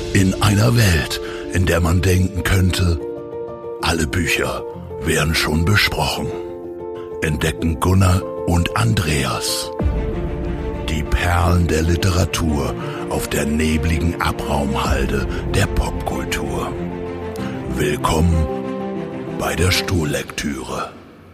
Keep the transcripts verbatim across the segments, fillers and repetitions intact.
In einer Welt, in der man denken könnte, alle Bücher wären schon besprochen, entdecken Gunnar und Andreas die Perlen der Literatur auf der nebligen Abraumhalde der Popkultur. Willkommen bei der Stuhllektüre.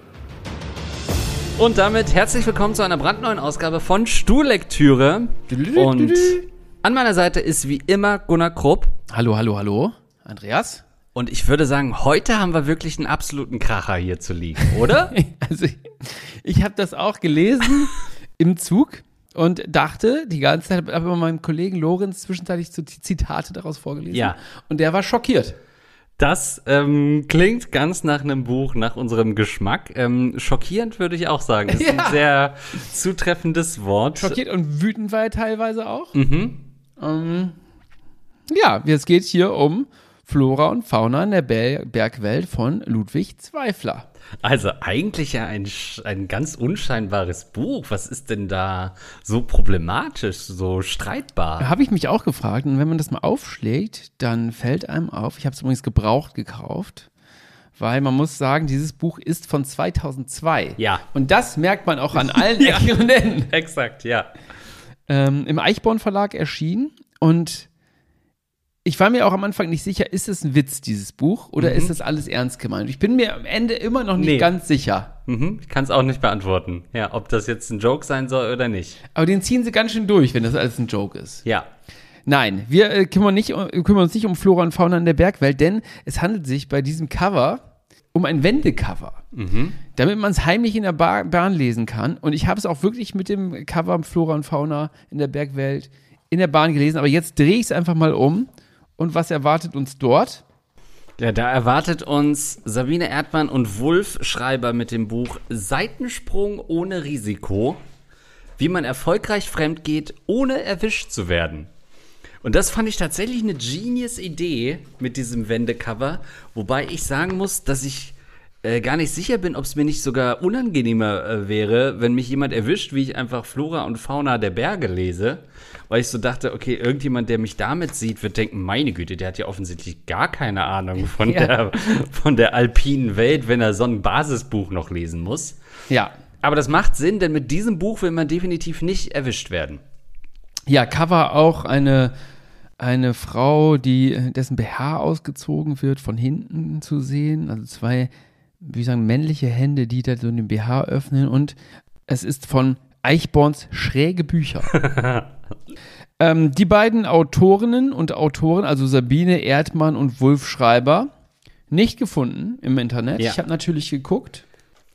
Und damit herzlich willkommen zu einer brandneuen Ausgabe von Stuhllektüre. Und an meiner Seite ist wie immer Gunnar Krupp. Hallo, hallo, hallo. Andreas? Und ich würde sagen, heute haben wir wirklich einen absoluten Kracher hier zu liegen, oder? Also ich, ich habe das auch gelesen im Zug und dachte die ganze Zeit, habe aber meinem Kollegen Lorenz zwischenzeitlich so Zitate daraus vorgelesen. Ja. Und der war schockiert. Das ähm, klingt ganz nach einem Buch, nach unserem Geschmack. Ähm, schockierend würde ich auch sagen. Das ist ja. ein sehr zutreffendes Wort. Schockiert und wütend war er teilweise auch. Mhm. Ähm, ja, es geht hier um Flora und Fauna in der Be- Bergwelt von Ludwig Zweifler. Also eigentlich ja ein, ein ganz unscheinbares Buch. Was ist denn da so problematisch, so streitbar? Habe ich mich auch gefragt. Und wenn man das mal aufschlägt, dann fällt einem auf, ich habe es übrigens gebraucht gekauft, weil man muss sagen, dieses Buch ist von zweitausendzwei. Ja. Und das merkt man auch an allen Ecken und Enden. Exakt, ja. Ähm, im Eichborn Verlag erschienen und ich war mir auch am Anfang nicht sicher, ist es ein Witz, dieses Buch, oder mhm. ist das alles ernst gemeint? Ich bin mir am Ende immer noch nicht nee. ganz sicher. Mhm. Ich kann es auch nicht beantworten, ja, ob das jetzt ein Joke sein soll oder nicht. Aber den ziehen sie ganz schön durch, wenn das alles ein Joke ist. Ja. Nein, wir äh, kümmern, nicht, äh, kümmern uns nicht um Flora und Fauna in der Bergwelt, denn es handelt sich bei diesem Cover um ein Wendecover, mhm. damit man es heimlich in der Bar- Bahn lesen kann. Und ich habe es auch wirklich mit dem Cover Flora und Fauna in der Bergwelt in der Bahn gelesen, aber jetzt drehe ich es einfach mal um. Und was erwartet uns dort? Ja, da erwartet uns Sabine Erdmann und Wulf Schreiber mit dem Buch Seitensprung ohne Risiko, wie man erfolgreich fremdgeht, ohne erwischt zu werden. Und das fand ich tatsächlich eine genius Idee mit diesem Wendecover, wobei ich sagen muss, dass ich äh, gar nicht sicher bin, ob es mir nicht sogar unangenehmer äh, wäre, wenn mich jemand erwischt, wie ich einfach Flora und Fauna der Berge lese. Weil ich so dachte, okay, irgendjemand, der mich damit sieht, wird denken, meine Güte, der hat ja offensichtlich gar keine Ahnung von, ja. der, von der alpinen Welt, wenn er so ein Basisbuch noch lesen muss. Ja. Aber das macht Sinn, denn mit diesem Buch will man definitiv nicht erwischt werden. Ja, Cover auch eine, eine Frau, die dessen B H ausgezogen wird, von hinten zu sehen. Also zwei, wie sagen, männliche Hände, die da so den B H öffnen. Und es ist von Eichborns schräge Bücher. ähm, die beiden Autorinnen und Autoren, also Sabine Erdmann und Wulf Schreiber, nicht gefunden im Internet. Ja. Ich habe natürlich geguckt,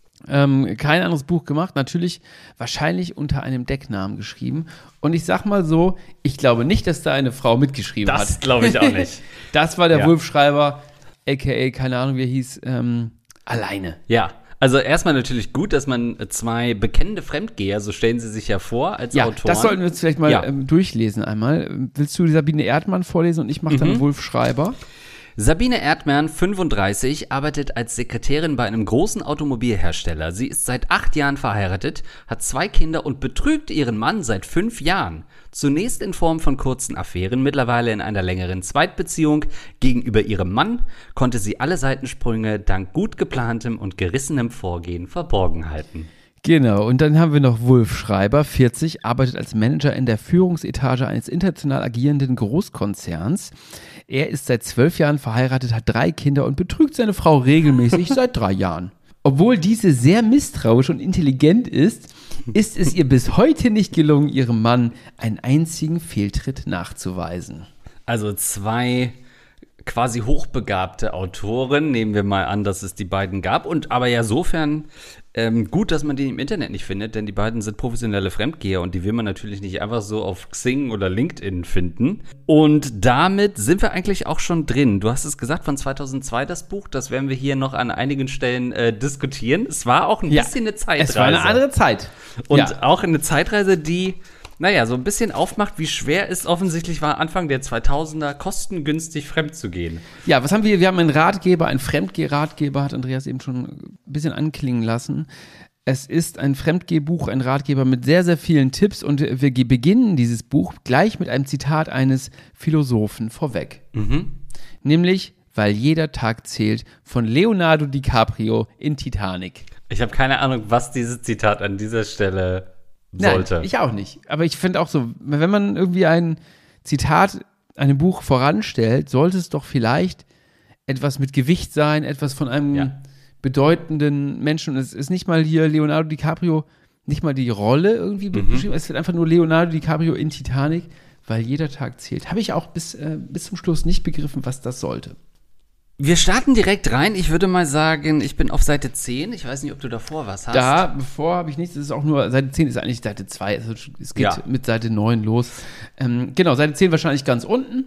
ähm, kein anderes Buch gemacht, natürlich wahrscheinlich unter einem Decknamen geschrieben. Und ich sag mal so, ich glaube nicht, dass da eine Frau mitgeschrieben das hat. Das glaube ich auch nicht. Das war der ja. Wulf Schreiber, aka, keine Ahnung, wie er hieß, ähm, alleine. Ja. Also erstmal natürlich gut, dass man zwei bekennende Fremdgeher, so stellen sie sich ja vor, als ja, Autoren. Das sollten wir jetzt vielleicht mal ja. ähm, durchlesen einmal. Willst du Sabine Erdmann vorlesen und ich mache dann mhm. Wulf Schreiber? Sabine Erdmann, fünfunddreißig, arbeitet als Sekretärin bei einem großen Automobilhersteller. Sie ist seit acht Jahren verheiratet, hat zwei Kinder und betrügt ihren Mann seit fünf Jahren. Zunächst in Form von kurzen Affären, mittlerweile in einer längeren Zweitbeziehung. Gegenüber ihrem Mann konnte sie alle Seitensprünge dank gut geplantem und gerissenem Vorgehen verborgen halten. Genau, und dann haben wir noch Wulf Schreiber, vierzig, arbeitet als Manager in der Führungsetage eines international agierenden Großkonzerns. Er ist seit zwölf Jahren verheiratet, hat drei Kinder und betrügt seine Frau regelmäßig seit drei Jahren. Obwohl diese sehr misstrauisch und intelligent ist, ist es ihr bis heute nicht gelungen, ihrem Mann einen einzigen Fehltritt nachzuweisen. Also zwei quasi hochbegabte Autoren, nehmen wir mal an, dass es die beiden gab. Und aber ja sofern ähm, gut, dass man die im Internet nicht findet, denn die beiden sind professionelle Fremdgeher und die will man natürlich nicht einfach so auf Xing oder LinkedIn finden. Und damit sind wir eigentlich auch schon drin. Du hast es gesagt, von zweitausendzwei das Buch, das werden wir hier noch an einigen Stellen äh, diskutieren. Es war auch ein ja, bisschen eine Zeitreise. Es war eine andere Zeit. Und ja. auch eine Zeitreise, die naja, so ein bisschen aufmacht, wie schwer es offensichtlich war, Anfang der zweitausender kostengünstig fremd zu gehen. Ja, was haben wir? Wir haben einen Ratgeber, einen Fremdgeh-Ratgeber, hat Andreas eben schon ein bisschen anklingen lassen. Es ist ein Fremdgehbuch, ein Ratgeber mit sehr, sehr vielen Tipps und wir ge- beginnen dieses Buch gleich mit einem Zitat eines Philosophen vorweg. Mhm. Nämlich, weil jeder Tag zählt, von Leonardo DiCaprio in Titanic. Ich habe keine Ahnung, was dieses Zitat an dieser Stelle sollte. Nein, ich auch nicht. Aber ich finde auch so, wenn man irgendwie ein Zitat einem Buch voranstellt, sollte es doch vielleicht etwas mit Gewicht sein, etwas von einem Ja. bedeutenden Menschen. Und es ist nicht mal hier Leonardo DiCaprio, nicht mal die Rolle irgendwie Mhm. beschrieben. Es wird einfach nur Leonardo DiCaprio in Titanic, weil jeder Tag zählt. Habe ich auch bis, äh, bis zum Schluss nicht begriffen, was das sollte. Wir starten direkt rein. Ich würde mal sagen, ich bin auf Seite zehn. Ich weiß nicht, ob du davor was hast. Da, bevor habe ich nichts, das ist auch nur, Seite zehn ist eigentlich Seite zwei, also es geht Ja. mit Seite neun los. Ähm, genau, Seite zehn wahrscheinlich ganz unten.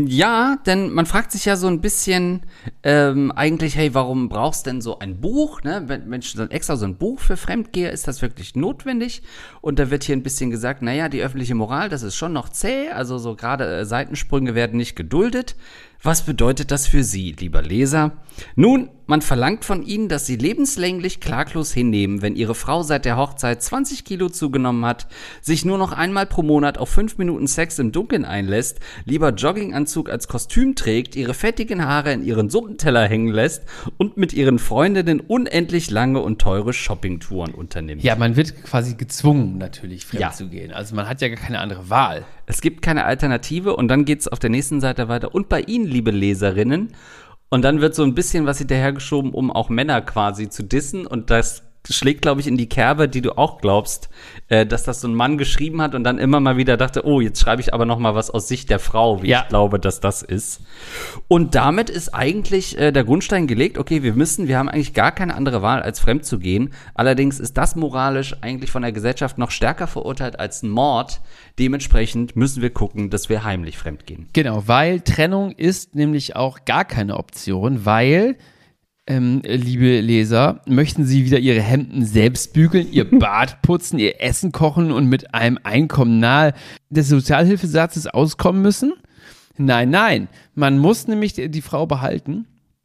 Ja, denn man fragt sich ja so ein bisschen ähm, eigentlich, hey, warum brauchst du denn so ein Buch? Ne? Wenn Mensch, dann extra so ein Buch für Fremdgeher, ist das wirklich notwendig? Und da wird hier ein bisschen gesagt, naja, die öffentliche Moral, das ist schon noch zäh, also so gerade äh, Seitensprünge werden nicht geduldet. Was bedeutet das für Sie, lieber Leser? Nun, man verlangt von Ihnen, dass Sie lebenslänglich klaglos hinnehmen, wenn Ihre Frau seit der Hochzeit zwanzig Kilo zugenommen hat, sich nur noch einmal pro Monat auf fünf Minuten Sex im Dunkeln einlässt, lieber Jogginganzug als Kostüm trägt, ihre fettigen Haare in ihren Suppenteller hängen lässt und mit ihren Freundinnen unendlich lange und teure Shoppingtouren unternimmt. Ja, man wird quasi gezwungen, natürlich fremd Ja. zu gehen. Also man hat ja gar keine andere Wahl. Es gibt keine Alternative und dann geht's auf der nächsten Seite weiter. Und bei Ihnen, liebe Leserinnen, und dann wird so ein bisschen was hinterhergeschoben, um auch Männer quasi zu dissen. Und das schlägt, glaube ich, in die Kerbe, die du auch glaubst, äh, dass das so ein Mann geschrieben hat und dann immer mal wieder dachte, oh, jetzt schreibe ich aber noch mal was aus Sicht der Frau, wie Ja. ich glaube, dass das ist. Und damit ist eigentlich äh, der Grundstein gelegt, okay, wir müssen, wir haben eigentlich gar keine andere Wahl, als fremd zu gehen. Allerdings ist das moralisch eigentlich von der Gesellschaft noch stärker verurteilt als ein Mord. Dementsprechend müssen wir gucken, dass wir heimlich fremd gehen. Genau, weil Trennung ist nämlich auch gar keine Option, weil, ähm, liebe Leser, möchten Sie wieder Ihre Hemden selbst bügeln, Ihr Bad putzen, Ihr Essen kochen und mit einem Einkommen nahe des Sozialhilfesatzes auskommen müssen? Nein, nein, man muss nämlich die, die Frau behalten,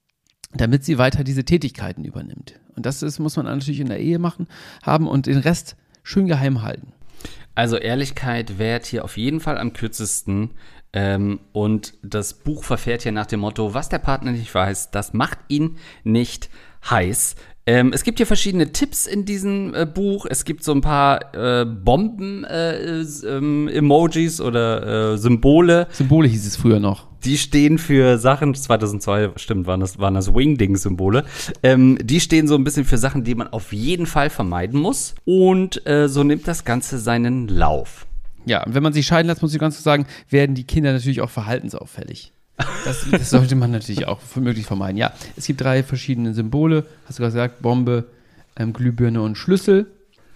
damit sie weiter diese Tätigkeiten übernimmt. Und das ist, muss man natürlich in der Ehe machen, haben und den Rest schön geheim halten. Also Ehrlichkeit währt hier auf jeden Fall am kürzesten. Ähm, und das Buch verfährt hier nach dem Motto, was der Partner nicht weiß, das macht ihn nicht heiß. Ähm, es gibt hier verschiedene Tipps in diesem äh, Buch. Es gibt so ein paar äh, Bomben-Emojis äh, ähm, oder äh, Symbole. Symbole hieß es früher noch. Die stehen für Sachen, zweitausendzwei, stimmt, waren das, waren das Wingding-Symbole. Ähm, die stehen so ein bisschen für Sachen, die man auf jeden Fall vermeiden muss. Und äh, so nimmt das Ganze seinen Lauf. Ja, und wenn man sich scheiden lässt, muss ich ganz klar sagen, werden die Kinder natürlich auch verhaltensauffällig. Das, das sollte man natürlich auch möglichst vermeiden. Ja, es gibt drei verschiedene Symbole. Hast du gerade gesagt, Bombe, ähm, Glühbirne und Schlüssel.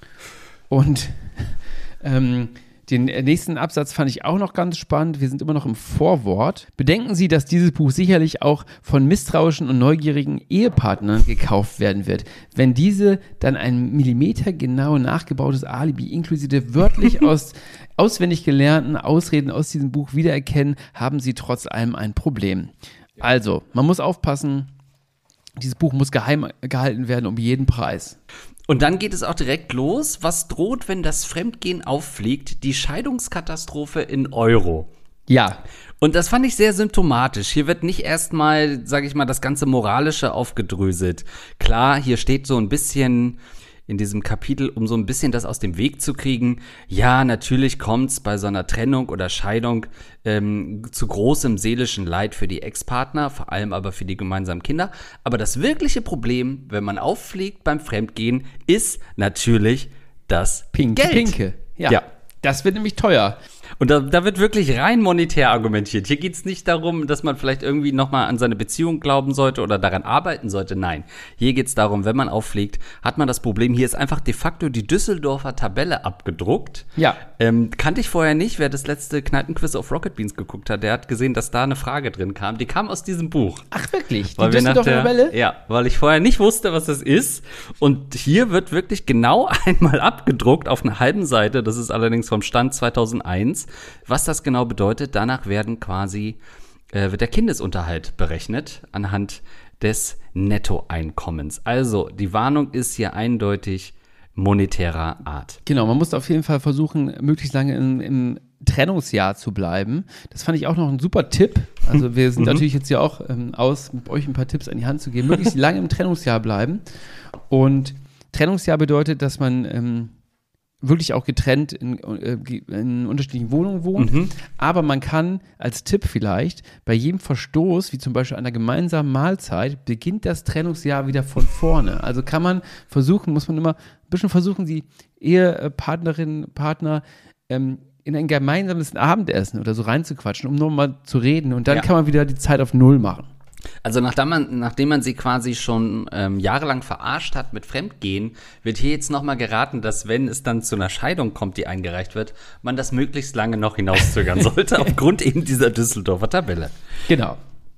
Und ähm, den nächsten Absatz fand ich auch noch ganz spannend. Wir sind immer noch im Vorwort. Bedenken Sie, dass dieses Buch sicherlich auch von misstrauischen und neugierigen Ehepartnern gekauft werden wird. Wenn diese dann ein millimetergenau nachgebautes Alibi inklusive wörtlich aus auswendig gelernten Ausreden aus diesem Buch wiedererkennen, haben Sie trotz allem ein Problem. Also, man muss aufpassen, dieses Buch muss geheim gehalten werden um jeden Preis. Und dann geht es auch direkt los. Was droht, wenn das Fremdgehen auffliegt? Die Scheidungskatastrophe in Euro. Ja. Und das fand ich sehr symptomatisch. Hier wird nicht erstmal, sage ich mal, das ganze Moralische aufgedröselt. Klar, hier steht so ein bisschen in diesem Kapitel, um so ein bisschen das aus dem Weg zu kriegen. Ja, natürlich kommt's bei so einer Trennung oder Scheidung ähm, zu großem seelischen Leid für die Ex-Partner, vor allem aber für die gemeinsamen Kinder. Aber das wirkliche Problem, wenn man auffliegt beim Fremdgehen, ist natürlich das Pinke, Geld. Pinke. Ja. Ja. Das wird nämlich teuer. Und da, da wird wirklich rein monetär argumentiert. Hier geht's nicht darum, dass man vielleicht irgendwie nochmal an seine Beziehung glauben sollte oder daran arbeiten sollte. Nein, hier geht's darum, wenn man auffliegt, hat man das Problem, hier ist einfach de facto die Düsseldorfer Tabelle abgedruckt. Ja. Ähm, kannte ich vorher nicht. Wer das letzte Kneipenquiz auf Rocket Beans geguckt hat, der hat gesehen, dass da eine Frage drin kam. Die kam aus diesem Buch. Ach wirklich? Die Weil wir nach Düsseldorfer der, Tabelle? Ja, weil ich vorher nicht wusste, was das ist. Und hier wird wirklich genau einmal abgedruckt auf einer halben Seite. Das ist allerdings vom Stand zweitausendeins. Was das genau bedeutet, danach werden quasi, äh, wird der Kindesunterhalt berechnet anhand des Nettoeinkommens. Also, die Warnung ist hier eindeutig, monetärer Art. Genau, man muss auf jeden Fall versuchen, möglichst lange im, im Trennungsjahr zu bleiben. Das fand ich auch noch ein super Tipp. Also wir sind natürlich jetzt ja auch ähm, aus, mit euch ein paar Tipps an die Hand zu geben. Möglichst lange im Trennungsjahr bleiben. Und Trennungsjahr bedeutet, dass man ähm, wirklich auch getrennt in, äh, in unterschiedlichen Wohnungen wohnt. Mhm. Aber man kann als Tipp vielleicht bei jedem Verstoß, wie zum Beispiel einer gemeinsamen Mahlzeit, beginnt das Trennungsjahr wieder von vorne. Also kann man versuchen, muss man immer ein bisschen versuchen, die Ehepartnerin, Partner ähm, in ein gemeinsames Abendessen oder so reinzuquatschen, um nur mal zu reden. Und dann ja. kann man wieder die Zeit auf Null machen. Also nachdem man, nachdem man sie quasi schon ähm, jahrelang verarscht hat mit Fremdgehen, wird hier jetzt nochmal geraten, dass wenn es dann zu einer Scheidung kommt, die eingereicht wird, man das möglichst lange noch hinauszögern sollte, aufgrund eben dieser Düsseldorfer Tabelle. Genau.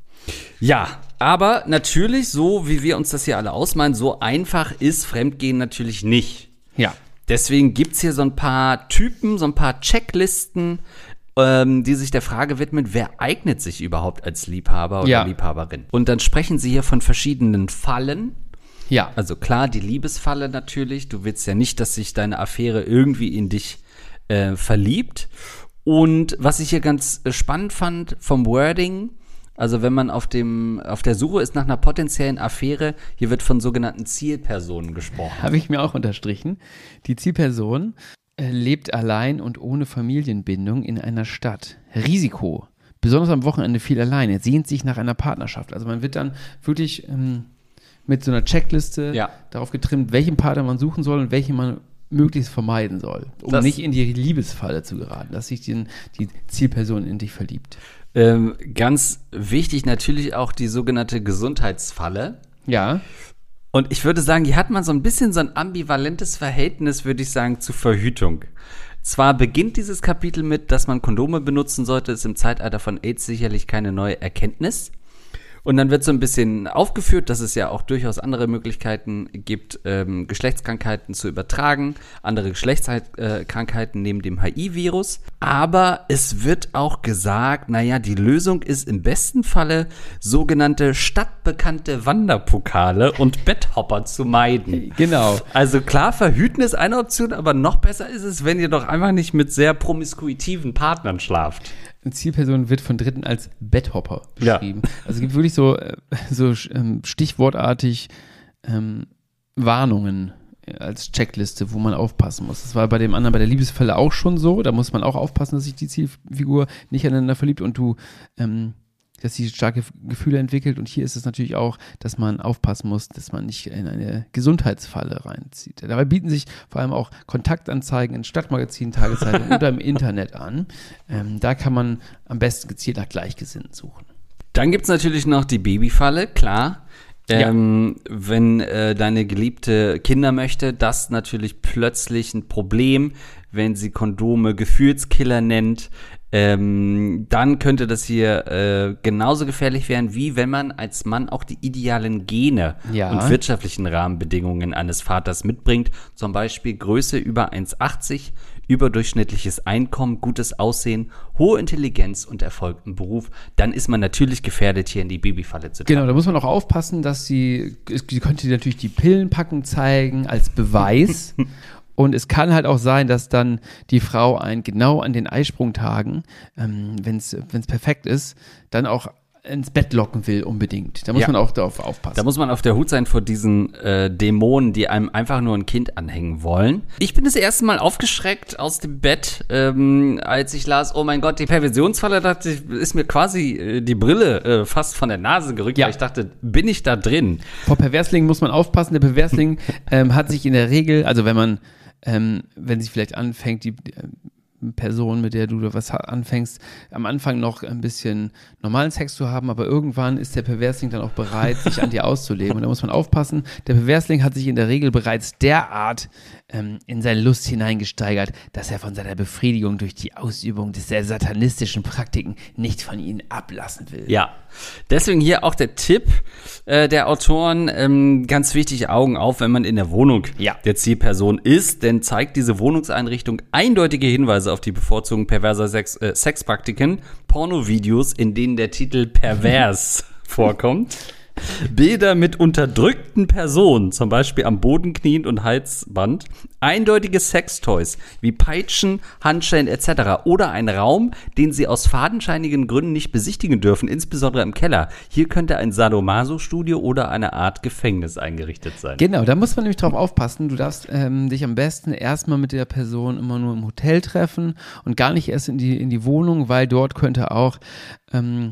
Ja, aber natürlich, so wie wir uns das hier alle ausmalen, so einfach ist Fremdgehen natürlich nicht. Ja. Deswegen gibt es hier so ein paar Typen, so ein paar Checklisten, ähm, die sich der Frage widmen, wer eignet sich überhaupt als Liebhaber oder ja. Liebhaberin. Und dann sprechen sie hier von verschiedenen Fallen. Ja. Also klar, die Liebesfalle natürlich. Du willst ja nicht, dass sich deine Affäre irgendwie in dich äh, verliebt. Und was ich hier ganz spannend fand vom Wording, also wenn man auf dem auf der Suche ist nach einer potenziellen Affäre, hier wird von sogenannten Zielpersonen gesprochen. Habe ich mir auch unterstrichen. Die Zielperson äh, lebt allein und ohne Familienbindung in einer Stadt. Risiko. Besonders am Wochenende viel alleine. Sehnt sich nach einer Partnerschaft. Also man wird dann wirklich ähm, mit so einer Checkliste ja. darauf getrimmt, welchen Partner man suchen soll und welchen man möglichst vermeiden soll, um das, nicht in die Liebesfalle zu geraten, dass sich die, die Zielperson in dich verliebt. Ähm, ganz wichtig natürlich auch die sogenannte Gesundheitsfalle. Ja. Und ich würde sagen, hier hat man so ein bisschen so ein ambivalentes Verhältnis, würde ich sagen, zu Verhütung. Zwar beginnt dieses Kapitel mit, dass man Kondome benutzen sollte, ist im Zeitalter von AIDS sicherlich keine neue Erkenntnis. Und dann wird so ein bisschen aufgeführt, dass es ja auch durchaus andere Möglichkeiten gibt, ähm, Geschlechtskrankheiten zu übertragen, andere Geschlechtskrankheiten neben dem H I V-Virus. Aber es wird auch gesagt, naja, die Lösung ist im besten Falle, sogenannte stadtbekannte Wanderpokale und Betthopper zu meiden. Genau. Also klar, verhüten ist eine Option, aber noch besser ist es, wenn ihr doch einfach nicht mit sehr promiskuitiven Partnern schlaft. Eine Zielperson wird von Dritten als Betthopper beschrieben. Ja. Also es gibt wirklich so, so ähm, stichwortartig ähm, Warnungen als Checkliste, wo man aufpassen muss. Das war bei dem anderen, bei der Liebesfalle auch schon so. Da muss man auch aufpassen, dass sich die Zielfigur nicht aneinander verliebt und du, ähm, dass sie starke Gefühle entwickelt. Und hier ist es natürlich auch, dass man aufpassen muss, dass man nicht in eine Gesundheitsfalle reinzieht. Dabei bieten sich vor allem auch Kontaktanzeigen in Stadtmagazinen, Tageszeitungen oder im Internet an. Ähm, da kann man am besten gezielt nach Gleichgesinnten suchen. Dann gibt es natürlich noch die Babyfalle, klar. Ähm, ja. Wenn äh, deine Geliebte Kinder möchte, das natürlich plötzlich ein Problem, wenn sie Kondome Gefühlskiller nennt. Ähm, dann könnte das hier äh, genauso gefährlich werden, wie wenn man als Mann auch die idealen Gene ja. und wirtschaftlichen Rahmenbedingungen eines Vaters mitbringt. Zum Beispiel Größe über eins Komma achtzig, überdurchschnittliches Einkommen, gutes Aussehen, hohe Intelligenz und Erfolg im Beruf. Dann ist man natürlich gefährdet, hier in die Babyfalle zu tappen. Genau, da muss man auch aufpassen, dass sie, sie könnte natürlich die Pillenpackung zeigen als Beweis. Und es kann halt auch sein, dass dann die Frau einen genau an den Eisprungtagen, ähm, wenn es perfekt ist, dann auch ins Bett locken will unbedingt. Da muss ja. man auch darauf aufpassen. Da muss man auf der Hut sein vor diesen äh, Dämonen, die einem einfach nur ein Kind anhängen wollen. Ich bin das erste Mal aufgeschreckt aus dem Bett, ähm, als ich las, oh mein Gott, die Perversionsfalle, dachte ich, ist mir quasi äh, die Brille äh, fast von der Nase gerückt, ja. weil ich dachte, bin ich da drin? Vor Perverslingen muss man aufpassen. Der Perversling ähm, hat sich in der Regel, also wenn man Ähm, wenn sie vielleicht anfängt, die äh, Person, mit der du was anfängst, am Anfang noch ein bisschen normalen Sex zu haben, aber irgendwann ist der Perversling dann auch bereit, sich an dir auszuleben. Und da muss man aufpassen, der Perversling hat sich in der Regel bereits derart ähm, in seine Lust hineingesteigert, dass er von seiner Befriedigung durch die Ausübung des der satanistischen Praktiken nicht von ihnen ablassen will. Ja, deswegen hier auch der Tipp äh, der Autoren, ähm, ganz wichtig, Augen auf, wenn man in der Wohnung ja. der Zielperson ist, denn zeigt diese Wohnungseinrichtung eindeutige Hinweise auf die Bevorzugung perverser Sex, äh, Sexpraktiken, Pornovideos, in denen der Titel pervers vorkommt. Bilder mit unterdrückten Personen, zum Beispiel am Boden kniend und Halsband, eindeutige Sextoys wie Peitschen, Handschellen et cetera oder ein Raum, den sie aus fadenscheinigen Gründen nicht besichtigen dürfen, insbesondere im Keller. Hier könnte ein Sadomaso-Studio oder eine Art Gefängnis eingerichtet sein. Genau, da muss man nämlich drauf aufpassen. Du darfst ähm, dich am besten erstmal mit der Person immer nur im Hotel treffen und gar nicht erst in die, in die Wohnung, weil dort könnte auch ähm,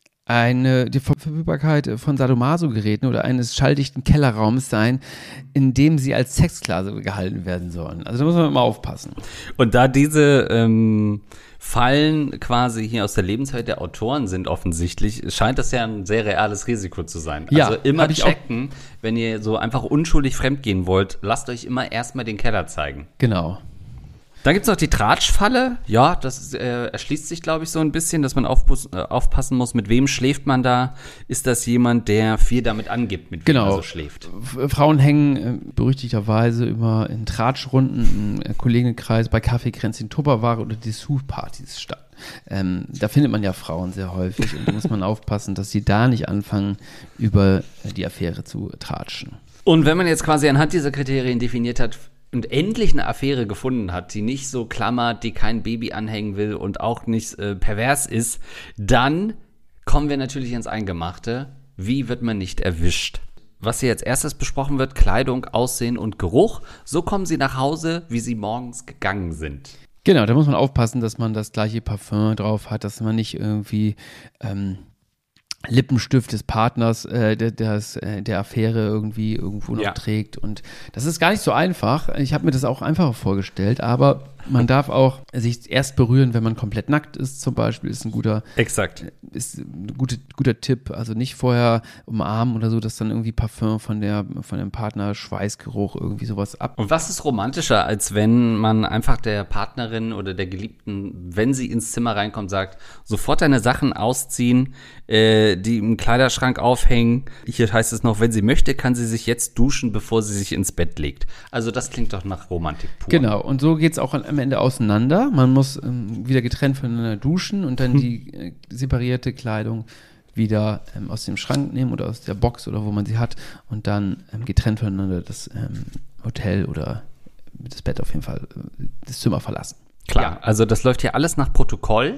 eine die Verfügbarkeit von Sadomaso-Geräten oder eines schalldichten Kellerraums sein, in dem sie als Sexsklave gehalten werden sollen. Also da muss man immer aufpassen. Und da diese ähm, Fallen quasi hier aus der Lebenswelt der Autoren sind offensichtlich, scheint das ja ein sehr reales Risiko zu sein. Ja, also immer hab ich checken, wenn ihr so einfach unschuldig fremdgehen wollt, lasst euch immer erstmal den Keller zeigen. Genau. Dann gibt es noch die Tratschfalle. Ja, das äh, erschließt sich, glaube ich, so ein bisschen, dass man aufpass- äh, aufpassen muss, mit wem schläft man da. Ist das jemand, der viel damit angibt, mit wem Genau. man so schläft? F- Frauen hängen äh, berüchtigterweise immer in Tratschrunden im äh, Kollegenkreis bei Kaffeekränzchen, Tupperware oder Dessous-Partys statt. Ähm, da findet man ja Frauen sehr häufig und da muss man aufpassen, dass sie da nicht anfangen, über äh, die Affäre zu tratschen. Und wenn man jetzt quasi anhand dieser Kriterien definiert hat, und endlich eine Affäre gefunden hat, die nicht so klammert, die kein Baby anhängen will und auch nicht äh, pervers ist, dann kommen wir natürlich ins Eingemachte. Wie wird man nicht erwischt? Was hier als erstes besprochen wird, Kleidung, Aussehen und Geruch. So kommen sie nach Hause, wie sie morgens gegangen sind. Genau, da muss man aufpassen, dass man das gleiche Parfum drauf hat, dass man nicht irgendwie ähm, Lippenstift des Partners, äh, der, des, äh, der Affäre irgendwie irgendwo noch Ja. trägt. Und das ist gar nicht so einfach. Ich habe mir das auch einfacher vorgestellt, aber man darf auch sich erst berühren, wenn man komplett nackt ist, zum Beispiel, ist ein guter, Exakt. ist ein gute, guter Tipp. Also nicht vorher umarmen oder so, dass dann irgendwie Parfum von der, von dem Partner, Schweißgeruch, irgendwie sowas ab. Und was ist romantischer, als wenn man einfach der Partnerin oder der Geliebten, wenn sie ins Zimmer reinkommt, sagt, sofort deine Sachen ausziehen, äh, die im Kleiderschrank aufhängen. Hier heißt es noch, wenn sie möchte, kann sie sich jetzt duschen, bevor sie sich ins Bett legt. Also das klingt doch nach Romantik pur. Genau, und so geht es auch am Ende auseinander. Man muss ähm, wieder getrennt voneinander duschen und dann die äh, separierte Kleidung wieder ähm, aus dem Schrank nehmen oder aus der Box oder wo man sie hat und dann ähm, getrennt voneinander das ähm, Hotel oder das Bett auf jeden Fall, äh, das Zimmer verlassen. Klar, Ja. also das läuft hier alles nach Protokoll.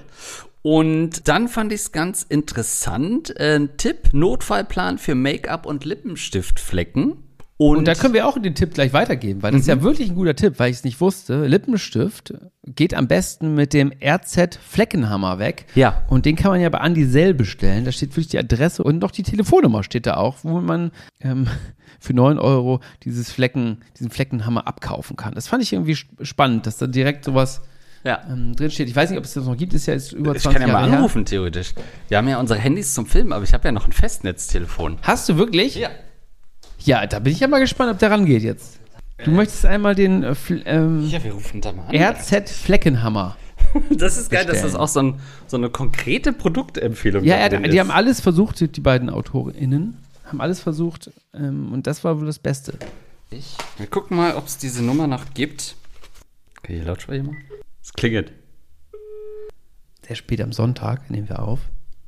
Und dann fand ich es ganz interessant. Äh, ein Tipp, Notfallplan für Make-up und Lippenstiftflecken. Und, Und da können wir auch den Tipp gleich weitergeben, weil das ist ja wirklich ein guter Tipp, weil ich es nicht wusste. Lippenstift geht am besten mit dem R Z Fleckenhammer weg. Ja. Und den kann man ja bei Andi Sell bestellen. Da steht wirklich die Adresse und noch die Telefonnummer steht da auch, wo man ähm, für neun Euro dieses Flecken, diesen Fleckenhammer abkaufen kann. Das fand ich irgendwie sp- spannend, dass da direkt sowas ja. ähm, drin steht. Ich weiß nicht, ob es das noch gibt, ist ja jetzt über Ich zwanzig kann ja mal Jahre her. anrufen, theoretisch. Wir haben ja unsere Handys zum Filmen, aber ich habe ja noch ein Festnetztelefon. Hast du wirklich? Ja. Ja, da bin ich ja mal gespannt, ob der rangeht jetzt. Du möchtest einmal den äh, Fl- ähm, Ja, wir rufen da mal an. R Z Fleckenhammer. Das ist geil, dass das bestellen. auch so, ein, so eine konkrete Produktempfehlung Ja, da er, drin die ist. haben alles versucht, die beiden AutorInnen haben alles versucht ähm, und das war wohl das Beste. Ich, wir gucken mal, ob es diese Nummer noch gibt. Okay, hier Lautsprecher mal. Es klingelt. Sehr spät am Sonntag nehmen wir auf.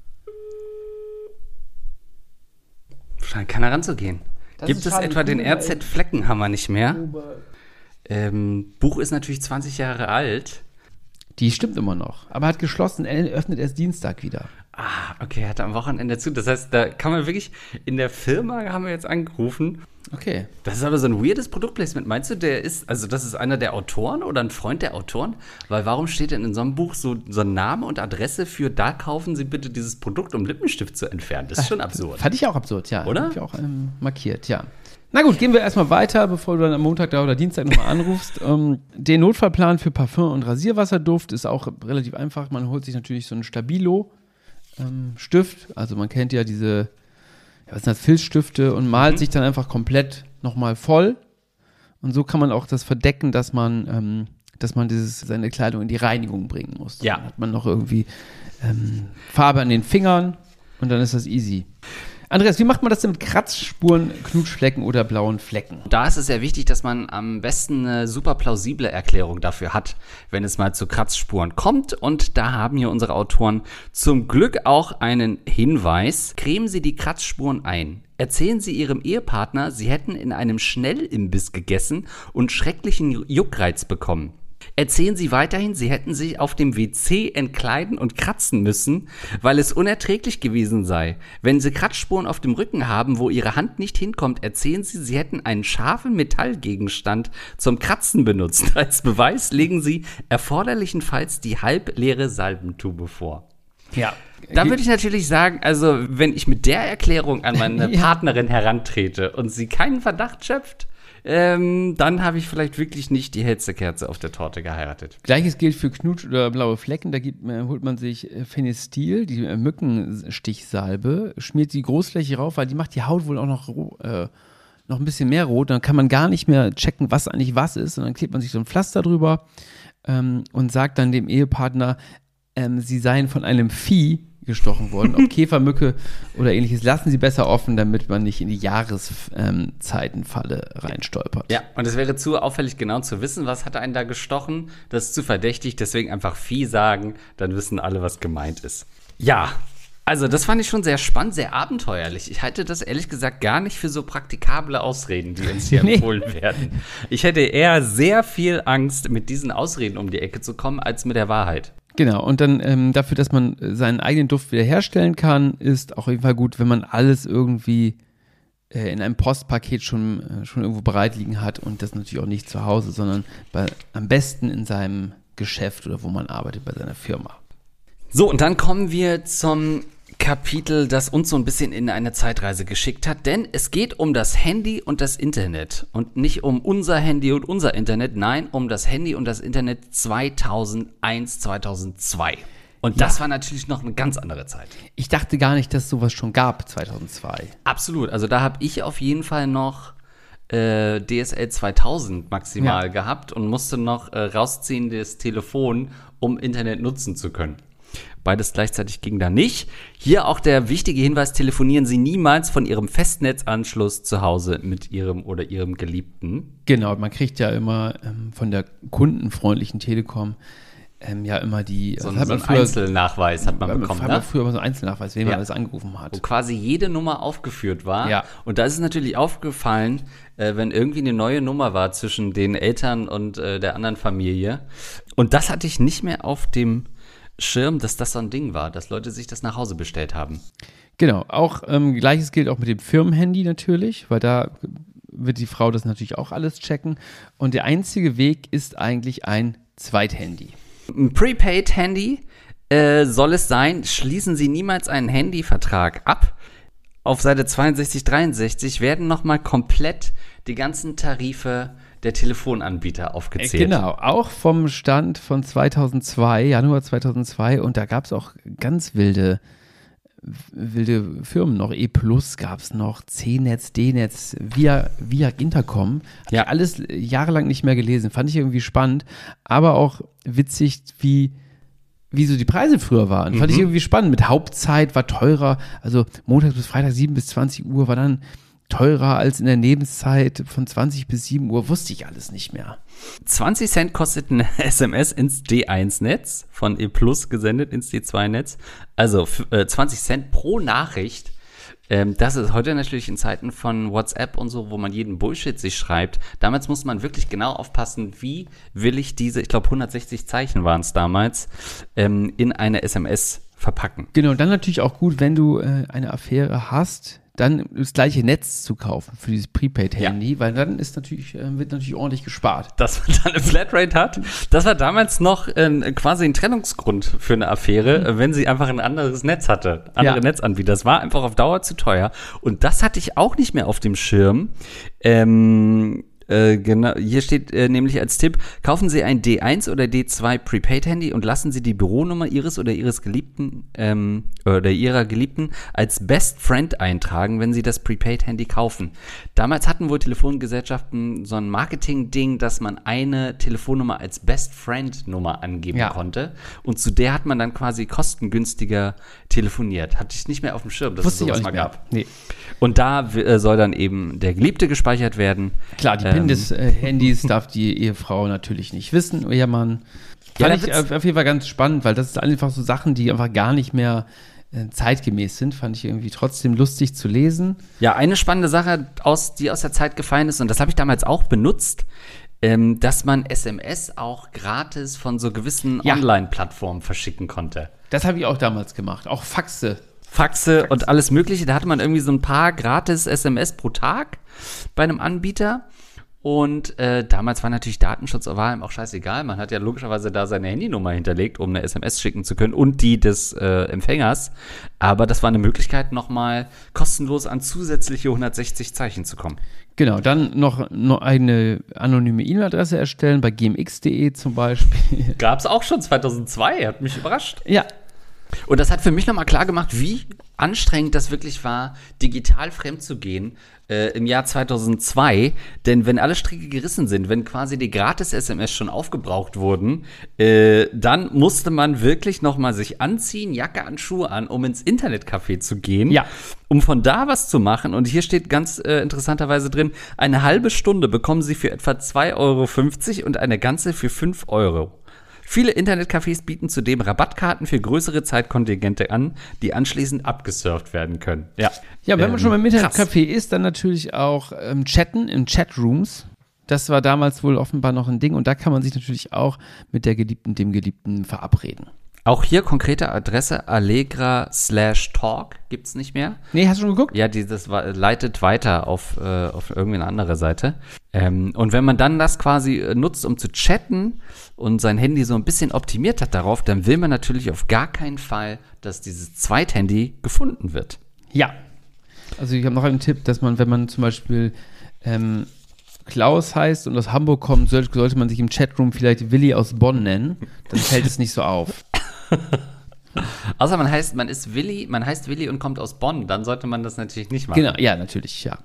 Scheint keiner ranzugehen. Das Gibt ist es schade, etwa den cool, R Z Fleckenhammer nicht mehr? Ähm, Buch ist natürlich zwanzig Jahre alt. Die stimmt immer noch, aber hat geschlossen, er öffnet erst Dienstag wieder. Ah, okay, er hatte am Wochenende zu. Das heißt, da kann man wirklich, in der Firma haben wir jetzt angerufen. Okay. Das ist aber so ein weirdes Produktplacement. Meinst du, der ist, also das ist einer der Autoren oder ein Freund der Autoren? Weil warum steht denn in so einem Buch so, so ein Name und Adresse für, da kaufen Sie bitte dieses Produkt, um Lippenstift zu entfernen? Das ist schon absurd. Fand ich auch absurd, ja. Oder? Hab ich auch ähm, markiert, ja. Na gut, gehen wir erstmal weiter, bevor du dann am Montag da oder Dienstag nochmal anrufst. ähm, den Notfallplan für Parfum und Rasierwasserduft ist auch relativ einfach. Man holt sich natürlich so einen Stabilo ähm, Stift. Also man kennt ja diese, ja, was sind das, Filzstifte und malt Mhm. sich dann einfach komplett nochmal voll. Und so kann man auch das verdecken, dass man, ähm, dass man dieses, seine Kleidung in die Reinigung bringen muss. Ja. Dann hat man noch irgendwie ähm, Farbe an den Fingern und dann ist das easy. Andreas, wie macht man das denn mit Kratzspuren, Knutschflecken oder blauen Flecken? Da ist es sehr wichtig, dass man am besten eine super plausible Erklärung dafür hat, wenn es mal zu Kratzspuren kommt. Und da haben hier unsere Autoren zum Glück auch einen Hinweis. Cremen Sie die Kratzspuren ein. Erzählen Sie Ihrem Ehepartner, Sie hätten in einem Schnellimbiss gegessen und schrecklichen Juckreiz bekommen. Erzählen Sie weiterhin, Sie hätten sich auf dem W C entkleiden und kratzen müssen, weil es unerträglich gewesen sei. Wenn Sie Kratzspuren auf dem Rücken haben, wo Ihre Hand nicht hinkommt, erzählen Sie, Sie hätten einen scharfen Metallgegenstand zum Kratzen benutzt. Als Beweis legen Sie erforderlichenfalls die halbleere Salbentube vor. Ja. Da würde ich natürlich sagen, also wenn ich mit der Erklärung an meine ja. Partnerin herantrete und sie keinen Verdacht schöpft, ähm, dann habe ich vielleicht wirklich nicht die hellste Kerze auf der Torte geheiratet. Gleiches gilt für Knutsch oder blaue Flecken. Da gibt, äh, holt man sich äh, Fenestil, die äh, Mückenstichsalbe, schmiert die großflächig rauf, weil die macht die Haut wohl auch noch, äh, noch ein bisschen mehr rot. Dann kann man gar nicht mehr checken, was eigentlich was ist. Und dann klebt man sich so ein Pflaster drüber ähm, und sagt dann dem Ehepartner, ähm, sie seien von einem Vieh gestochen worden. Ob Käfermücke oder ähnliches, lassen Sie besser offen, damit man nicht in die Jahreszeitenfalle reinstolpert. Ja, und es wäre zu auffällig genau zu wissen, was hat einen da gestochen. Das ist zu verdächtig, deswegen einfach Vieh sagen, dann wissen alle, was gemeint ist. Ja, also das fand ich schon sehr spannend, sehr abenteuerlich. Ich halte das ehrlich gesagt gar nicht für so praktikable Ausreden, die uns hier nee. empfohlen werden. Ich hätte eher sehr viel Angst, mit diesen Ausreden um die Ecke zu kommen, als mit der Wahrheit. Genau, und dann ähm, dafür, dass man seinen eigenen Duft wiederherstellen kann, ist auf jeden Fall gut, wenn man alles irgendwie äh, in einem Postpaket schon, äh, schon irgendwo bereit liegen hat und das natürlich auch nicht zu Hause, sondern bei, am besten in seinem Geschäft oder wo man arbeitet, bei seiner Firma. So, und dann kommen wir zum Kapitel, das uns so ein bisschen in eine Zeitreise geschickt hat, denn es geht um das Handy und das Internet und nicht um unser Handy und unser Internet, nein, um das Handy und das Internet zweitausendeins, zweitausendzwei. Und das ja. war natürlich noch eine ganz andere Zeit. Ich dachte gar nicht, dass es sowas schon gab, zweitausendzwei. Absolut, also da habe ich auf jeden Fall noch äh, D S L zweitausend maximal ja. gehabt und musste noch äh, rausziehen das Telefon, um Internet nutzen zu können. Beides gleichzeitig ging da nicht. Hier auch der wichtige Hinweis, telefonieren Sie niemals von Ihrem Festnetzanschluss zu Hause mit Ihrem oder Ihrem Geliebten. Genau, man kriegt ja immer ähm, von der kundenfreundlichen Telekom ähm, ja immer die... So, also so ein früher, Einzelnachweis hat man hat bekommen, man ne? früher immer so einen Einzelnachweis, wen ja. man alles angerufen hat. Wo quasi jede Nummer aufgeführt war. Ja. Und da ist es natürlich aufgefallen, äh, wenn irgendwie eine neue Nummer war zwischen den Eltern und äh, der anderen Familie. Und das hatte ich nicht mehr auf dem Schirm, dass das so ein Ding war, dass Leute sich das nach Hause bestellt haben. Genau, auch ähm, gleiches gilt auch mit dem Firmenhandy natürlich, weil da wird die Frau das natürlich auch alles checken. Und der einzige Weg ist eigentlich ein Zweithandy. Ein Prepaid-Handy äh, soll es sein, schließen Sie niemals einen Handyvertrag ab. Auf Seite zweiundsechzig, dreiundsechzig werden nochmal komplett die ganzen Tarife der Telefonanbieter aufgezählt. Genau, auch vom Stand von zweitausendzwei, Januar zweitausendzwei, und da gab es auch ganz wilde, wilde Firmen noch. E-Plus gab es noch, C-Netz, D-Netz, Via, Via Intercom. Ja. Hab ich alles jahrelang nicht mehr gelesen, fand ich irgendwie spannend, aber auch witzig, wie wie so die Preise früher waren. Mhm. Fand ich irgendwie spannend. Mit Hauptzeit war teurer, also Montag bis Freitag sieben bis zwanzig Uhr war dann teurer als in der Nebenszeit von zwanzig bis sieben Uhr, wusste ich alles nicht mehr. zwanzig Cent kostet eine S M S ins D eins Netz, von E Plus gesendet ins D zwei Netz. Also äh, zwanzig Cent pro Nachricht. Ähm, das ist heute natürlich in Zeiten von WhatsApp und so, wo man jeden Bullshit sich schreibt. Damals musste man wirklich genau aufpassen, wie will ich diese, ich glaube hundertsechzig Zeichen waren es damals, ähm, in eine S M S verpacken. Genau, dann natürlich auch gut, wenn du äh, eine Affäre hast, dann das gleiche Netz zu kaufen für dieses Prepaid-Handy, ja. weil dann ist natürlich, äh, wird natürlich ordentlich gespart. Dass man dann eine Flatrate hat, das war damals noch äh, quasi ein Trennungsgrund für eine Affäre, mhm. wenn sie einfach ein anderes Netz hatte, andere ja. Netzanbieter. Das war einfach auf Dauer zu teuer. Und das hatte ich auch nicht mehr auf dem Schirm. Ähm, Äh, genau, hier steht äh, nämlich als Tipp, kaufen Sie ein D eins oder D zwei Prepaid-Handy und lassen Sie die Büronummer Ihres oder Ihres Geliebten ähm, oder Ihrer Geliebten als Best Friend eintragen, wenn Sie das Prepaid-Handy kaufen. Damals hatten wohl Telefongesellschaften so ein Marketing-Ding, dass man eine Telefonnummer als Best Friend-Nummer angeben ja. konnte und zu der hat man dann quasi kostengünstiger telefoniert. Hatte ich nicht mehr auf dem Schirm, dass Wusste es sowas ich auch nicht mal mehr. gab. Nee. Und da äh, soll dann eben der Geliebte gespeichert werden. Klar, die PIN des äh, Handys darf die Ehefrau natürlich nicht wissen, Ehemann. Ja, Fand ich auf, auf jeden Fall ganz spannend, weil das ist einfach so Sachen, die einfach gar nicht mehr äh, zeitgemäß sind. Fand ich irgendwie trotzdem lustig zu lesen. Ja, eine spannende Sache, aus, die aus der Zeit gefallen ist, und das habe ich damals auch benutzt, ähm, dass man S M S auch gratis von so gewissen Ja. Online-Plattformen verschicken konnte. Das habe ich auch damals gemacht. Auch Faxe. Faxe und alles Mögliche. Da hatte man irgendwie so ein paar gratis S M S pro Tag bei einem Anbieter. Und äh, damals war natürlich Datenschutz war ihm auch scheißegal. Man hat ja logischerweise da seine Handynummer hinterlegt, um eine S M S schicken zu können und die des äh, Empfängers. Aber das war eine Möglichkeit, nochmal kostenlos an zusätzliche hundertsechzig Zeichen zu kommen. Genau, dann noch, noch eine anonyme E-Mail-Adresse erstellen, bei gmx punkt de zum Beispiel. Gab es auch schon zweitausendzwei, hat mich überrascht. Ja, Und das hat für mich nochmal klar gemacht, wie anstrengend das wirklich war, digital fremd zu gehen äh, im Jahr zweitausendzwei. Denn wenn alle Stricke gerissen sind, wenn quasi die Gratis-S M S schon aufgebraucht wurden, äh, dann musste man wirklich nochmal sich anziehen, Jacke an, Schuhe an, um ins Internetcafé zu gehen, Ja. um von da was zu machen. Und hier steht ganz äh, interessanterweise drin, eine halbe Stunde bekommen Sie für etwa zwei Euro fünfzig und eine ganze für fünf Euro. Viele Internetcafés bieten zudem Rabattkarten für größere Zeitkontingente an, die anschließend abgesurft werden können. Ja, ja wenn Ähm, man schon beim krass. Internetcafé ist, dann natürlich auch ähm, chatten in Chatrooms. Das war damals wohl offenbar noch ein Ding. Und da kann man sich natürlich auch mit der Geliebten, dem Geliebten verabreden. Auch hier konkrete Adresse Allegra slash Talk gibt's nicht mehr. Nee, hast du schon geguckt? Ja, die, das war, leitet weiter auf, äh, auf irgendwie eine andere Seite. Ähm, und wenn man dann das quasi äh, nutzt, um zu chatten und sein Handy so ein bisschen optimiert hat darauf, dann will man natürlich auf gar keinen Fall, dass dieses Zweithandy gefunden wird. Ja. Also ich habe noch einen Tipp, dass man, wenn man zum Beispiel ähm, Klaus heißt und aus Hamburg kommt, sollte, sollte man sich im Chatroom vielleicht Willi aus Bonn nennen. Dann fällt es nicht so auf. Außer man heißt, man ist Willi, man heißt Willi und kommt aus Bonn, dann sollte man das natürlich nicht machen. Genau, ja, natürlich, ja.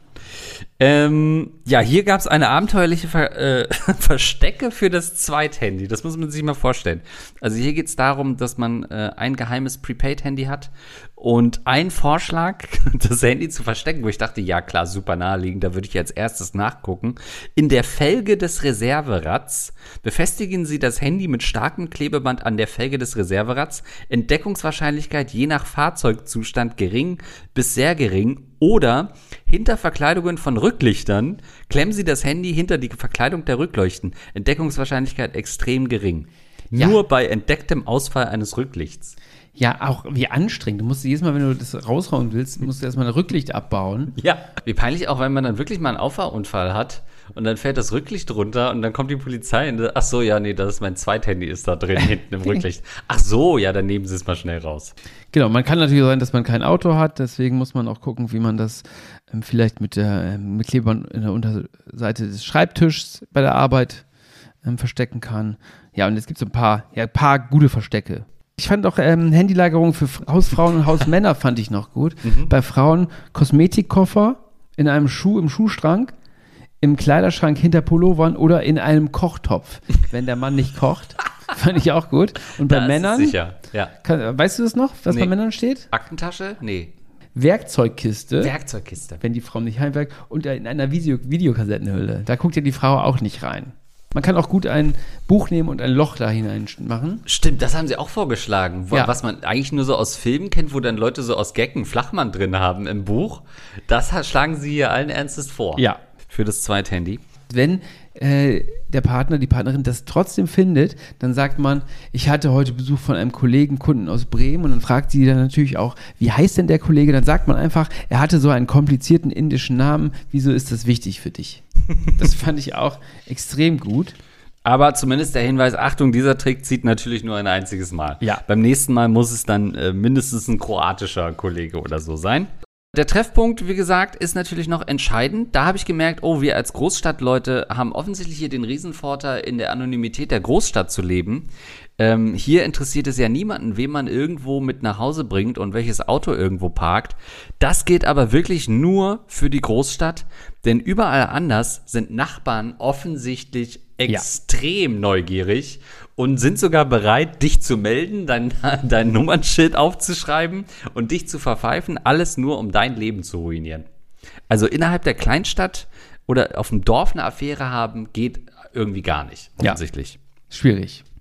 Ähm, ja, hier gab es eine abenteuerliche Ver äh, Verstecke für das Zweithandy. Das muss man sich mal vorstellen. Also hier geht es darum, dass man äh, ein geheimes Prepaid-Handy hat und ein Vorschlag, das Handy zu verstecken, wo ich dachte, ja klar, super naheliegend, da würde ich als erstes nachgucken. In der Felge des Reserverads befestigen Sie das Handy mit starkem Klebeband an der Felge des Reserverads. Entdeckungswahrscheinlichkeit je nach Fahrzeugzustand gering bis sehr gering. Oder hinter Verkleidungen von Rücklichtern klemmen Sie das Handy hinter die Verkleidung der Rückleuchten. Entdeckungswahrscheinlichkeit extrem gering. Ja. Nur bei entdecktem Ausfall eines Rücklichts. Ja, auch wie anstrengend. Du musst jedes Mal, wenn du das raushauen willst, musst du erstmal ein Rücklicht abbauen. Ja. Wie peinlich auch, wenn man dann wirklich mal einen Auffahrunfall hat und dann fällt das Rücklicht runter und dann kommt die Polizei und ach so, ja, nee, das ist mein Zweithandy ist da drin, hinten im Rücklicht. Ach so, ja, dann nehmen Sie es mal schnell raus. Genau, man kann natürlich sein, dass man kein Auto hat, deswegen muss man auch gucken, wie man das ähm, vielleicht mit der ähm, mit Klebern in der Unterseite des Schreibtischs bei der Arbeit ähm, verstecken kann. Ja, und es gibt so ein paar, ja, ein paar gute Verstecke. Ich fand auch ähm, Handylagerung für F- Hausfrauen und Hausmänner fand ich noch gut. Mhm. Bei Frauen Kosmetikkoffer in einem Schuh im Schuhschrank, im Kleiderschrank hinter Pullovern oder in einem Kochtopf, wenn der Mann nicht kocht. Fand ich auch gut. Und bei Da ist es Männern, sicher, ja. kann, weißt du das noch, was Nee. bei Männern steht? Aktentasche? Nee. Werkzeugkiste, Werkzeugkiste. wenn die Frau nicht heimwerkt, und in einer Video Videokassettenhülle. Da guckt ja die Frau auch nicht rein. Man kann auch gut ein Buch nehmen und ein Loch da hinein machen. Stimmt, das haben sie auch vorgeschlagen. Wo, Ja. Was man eigentlich nur so aus Filmen kennt, wo dann Leute so aus Gag einen Flachmann drin haben im Buch. Das ha- schlagen sie hier allen Ernstes vor. Ja. Für das Zweithandy. Wenn äh, der Partner, die Partnerin das trotzdem findet, dann sagt man, ich hatte heute Besuch von einem Kollegen, Kunden aus Bremen, und dann fragt sie dann natürlich auch, wie heißt denn der Kollege? Dann sagt man einfach, er hatte so einen komplizierten indischen Namen, wieso ist das wichtig für dich? Das fand ich auch extrem gut. Aber zumindest der Hinweis, Achtung, dieser Trick zieht natürlich nur ein einziges Mal. Ja. Beim nächsten Mal muss es dann äh, mindestens ein kroatischer Kollege oder so sein. Der Treffpunkt, wie gesagt, ist natürlich noch entscheidend. Da habe ich gemerkt, oh, wir als Großstadtleute haben offensichtlich hier den Riesenvorteil, in der Anonymität der Großstadt zu leben. Ähm, hier interessiert es ja niemanden, wen man irgendwo mit nach Hause bringt und welches Auto irgendwo parkt. Das gilt aber wirklich nur für die Großstadt, denn überall anders sind Nachbarn offensichtlich extrem neugierig und sind sogar bereit, dich zu melden, dein, dein Nummernschild aufzuschreiben und dich zu verpfeifen, alles nur, um dein Leben zu ruinieren. Also innerhalb der Kleinstadt oder auf dem Dorf eine Affäre haben, geht irgendwie gar nicht, offensichtlich. Schwierig.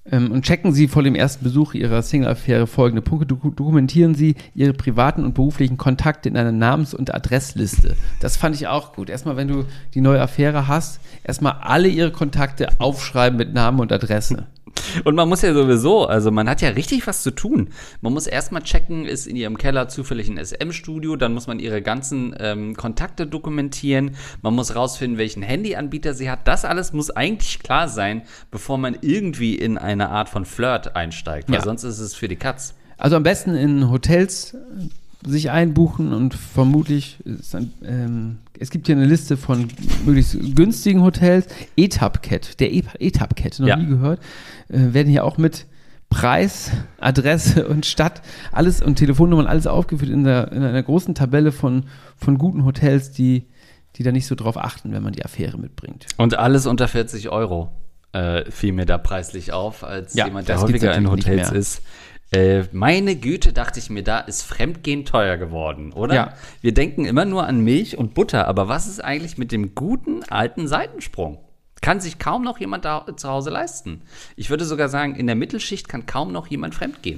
Ähm, und checken Sie vor dem ersten Besuch Ihrer Single-Affäre folgende Punkte. Doku- dokumentieren Sie Ihre privaten und beruflichen Kontakte in einer Namens- und Adressliste. Das fand ich auch gut. Erstmal, wenn du die neue Affäre hast, erstmal alle Ihre Kontakte aufschreiben mit Namen und Adresse. Und man muss ja sowieso, also man hat ja richtig was zu tun. Man muss erstmal checken, ist in ihrem Keller zufällig ein S M-Studio, dann muss man ihre ganzen ähm, Kontakte dokumentieren, man muss rausfinden, welchen Handyanbieter sie hat. Das alles muss eigentlich klar sein, bevor man irgendwie in eine Art von Flirt einsteigt, weil Ja. sonst ist es für die Katz. Also am besten in Hotels sich einbuchen und vermutlich, ist ein, ähm, es gibt hier eine Liste von möglichst günstigen Hotels. Etapket, der Etapket, noch Ja. nie gehört, äh, werden hier auch mit Preis, Adresse und Stadt, alles und Telefonnummern, alles aufgeführt in, der, in einer großen Tabelle von, von guten Hotels, die, die da nicht so drauf achten, wenn man die Affäre mitbringt. Und alles unter vierzig Euro äh, fiel mir da preislich auf, als Ja, jemand, der das gibt's häufiger in natürlich nicht Hotels mehr. ist. Äh, meine Güte, dachte ich mir, da ist Fremdgehen teuer geworden, oder? Ja. Wir denken immer nur an Milch und Butter, aber was ist eigentlich mit dem guten alten Seitensprung? Kann sich kaum noch jemand da zu Hause leisten. Ich würde sogar sagen, in der Mittelschicht kann kaum noch jemand fremdgehen.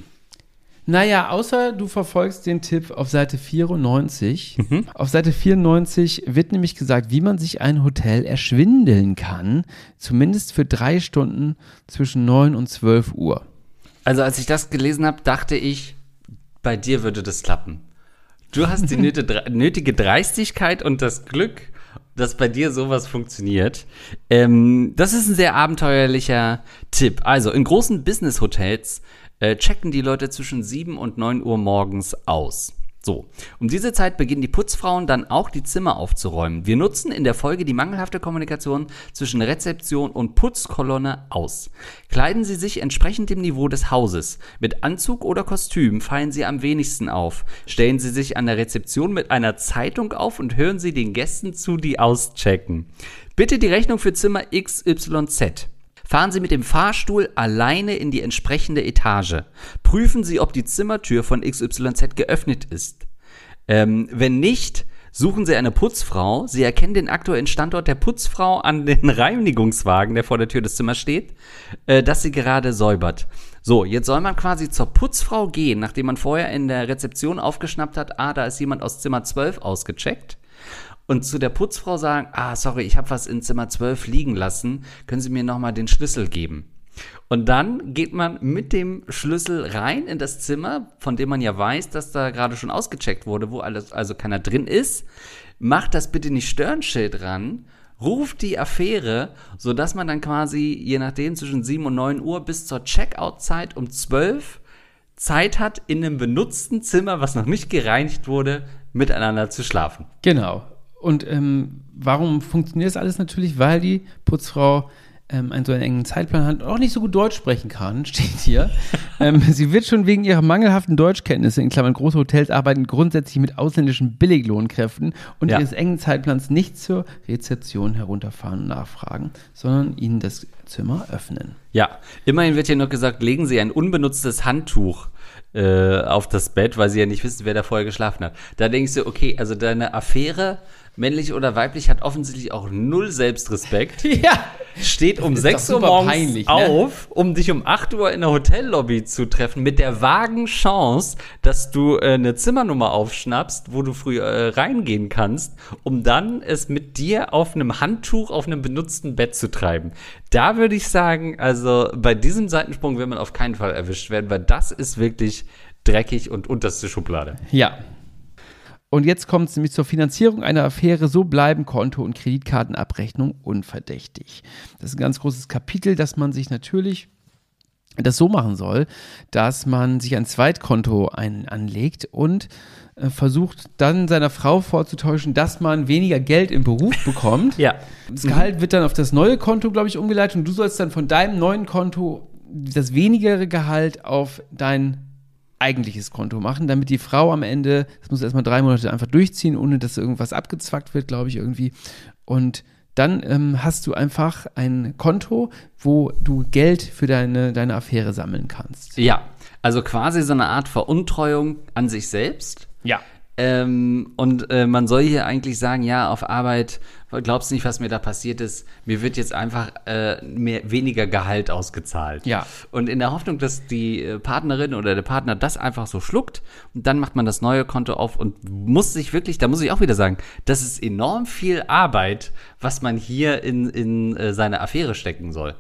Naja, außer du verfolgst den Tipp auf Seite vierundneunzig. Mhm. Auf Seite vierundneunzig wird nämlich gesagt, wie man sich ein Hotel erschwindeln kann, zumindest für drei Stunden zwischen neun und zwölf Uhr. Also als ich das gelesen habe, dachte ich, bei dir würde das klappen. Du hast die nötige, nötige Dreistigkeit und das Glück, dass bei dir sowas funktioniert. Ähm, das ist ein sehr abenteuerlicher Tipp. Also in großen Business-Hotels äh, checken die Leute zwischen sieben und neun Uhr morgens aus. So, um diese Zeit beginnen die Putzfrauen dann auch die Zimmer aufzuräumen. Wir nutzen in der Folge die mangelhafte Kommunikation zwischen Rezeption und Putzkolonne aus. Kleiden Sie sich entsprechend dem Niveau des Hauses. Mit Anzug oder Kostüm fallen Sie am wenigsten auf. Stellen Sie sich an der Rezeption mit einer Zeitung auf und hören Sie den Gästen zu, die auschecken. Bitte die Rechnung für Zimmer X Y Z. Fahren Sie mit dem Fahrstuhl alleine in die entsprechende Etage. Prüfen Sie, ob die Zimmertür von X Y Z geöffnet ist. Ähm, wenn nicht, suchen Sie eine Putzfrau. Sie erkennen den aktuellen Standort der Putzfrau an den Reinigungswagen, der vor der Tür des Zimmers steht, äh, dass sie gerade säubert. So, jetzt soll man quasi zur Putzfrau gehen, nachdem man vorher in der Rezeption aufgeschnappt hat, ah, da ist jemand aus Zimmer zwölf ausgecheckt. Und zu der Putzfrau sagen, ah, sorry, ich habe was in Zimmer zwölf liegen lassen, können Sie mir nochmal den Schlüssel geben? Und dann geht man mit dem Schlüssel rein in das Zimmer, von dem man ja weiß, dass da gerade schon ausgecheckt wurde, wo alles, also keiner drin ist, macht das bitte nicht Störensschild ran, ruft die Affäre, sodass man dann quasi, je nachdem, zwischen sieben und neun Uhr bis zur Checkout-Zeit um zwölf Zeit hat, in einem benutzten Zimmer, was noch nicht gereinigt wurde, miteinander zu schlafen. Genau. Und ähm, warum funktioniert das alles natürlich? Weil die Putzfrau ähm, einen so einen engen Zeitplan hat und auch nicht so gut Deutsch sprechen kann, steht hier. ähm, sie wird schon wegen ihrer mangelhaften Deutschkenntnisse, in Klammern große Hotels, arbeiten grundsätzlich mit ausländischen Billiglohnkräften und Ja. ihres engen Zeitplans nicht zur Rezeption herunterfahren und nachfragen, sondern ihnen das Zimmer öffnen. Ja, immerhin wird hier noch gesagt, legen Sie ein unbenutztes Handtuch äh, auf das Bett, weil Sie ja nicht wissen, wer da vorher geschlafen hat. Da denkst du, okay, also deine Affäre, männlich oder weiblich, hat offensichtlich auch null Selbstrespekt. Ja. Steht um ist sechs doch Uhr super morgens peinlich, ne? auf, um dich um acht Uhr in der Hotellobby zu treffen, mit der vagen Chance, dass du äh, eine Zimmernummer aufschnappst, wo du früh äh, reingehen kannst, um dann es mit dir auf einem Handtuch auf einem benutzten Bett zu treiben. Da würde ich sagen, also bei diesem Seitensprung will man auf keinen Fall erwischt werden, weil das ist wirklich dreckig und unterste Schublade. Ja. Und jetzt kommt es nämlich zur Finanzierung einer Affäre. So bleiben Konto- und Kreditkartenabrechnung unverdächtig. Das ist ein ganz großes Kapitel, dass man sich natürlich das so machen soll, dass man sich ein Zweitkonto ein, anlegt und äh, versucht dann seiner Frau vorzutäuschen, dass man weniger Geld im Beruf bekommt. Ja. Das Gehalt wird dann auf das neue Konto, glaube ich, umgeleitet und du sollst dann von deinem neuen Konto das wenigere Gehalt auf dein eigentliches Konto machen, damit die Frau am Ende, das muss erstmal drei Monate einfach durchziehen, ohne dass irgendwas abgezwackt wird, glaube ich, irgendwie. Und dann ähm, hast du einfach ein Konto, wo du Geld für deine, deine Affäre sammeln kannst. Ja, also quasi so eine Art Veruntreuung an sich selbst. Ja. Ähm, und äh, man soll hier eigentlich sagen, ja, auf Arbeit, glaubst du nicht, was mir da passiert ist? Mir wird jetzt einfach äh, mehr, weniger Gehalt ausgezahlt. Ja. Und in der Hoffnung, dass die äh, Partnerin oder der Partner das einfach so schluckt, und dann macht man das neue Konto auf und muss sich wirklich, da muss ich auch wieder sagen, das ist enorm viel Arbeit, was man hier in, in äh, seine Affäre stecken soll.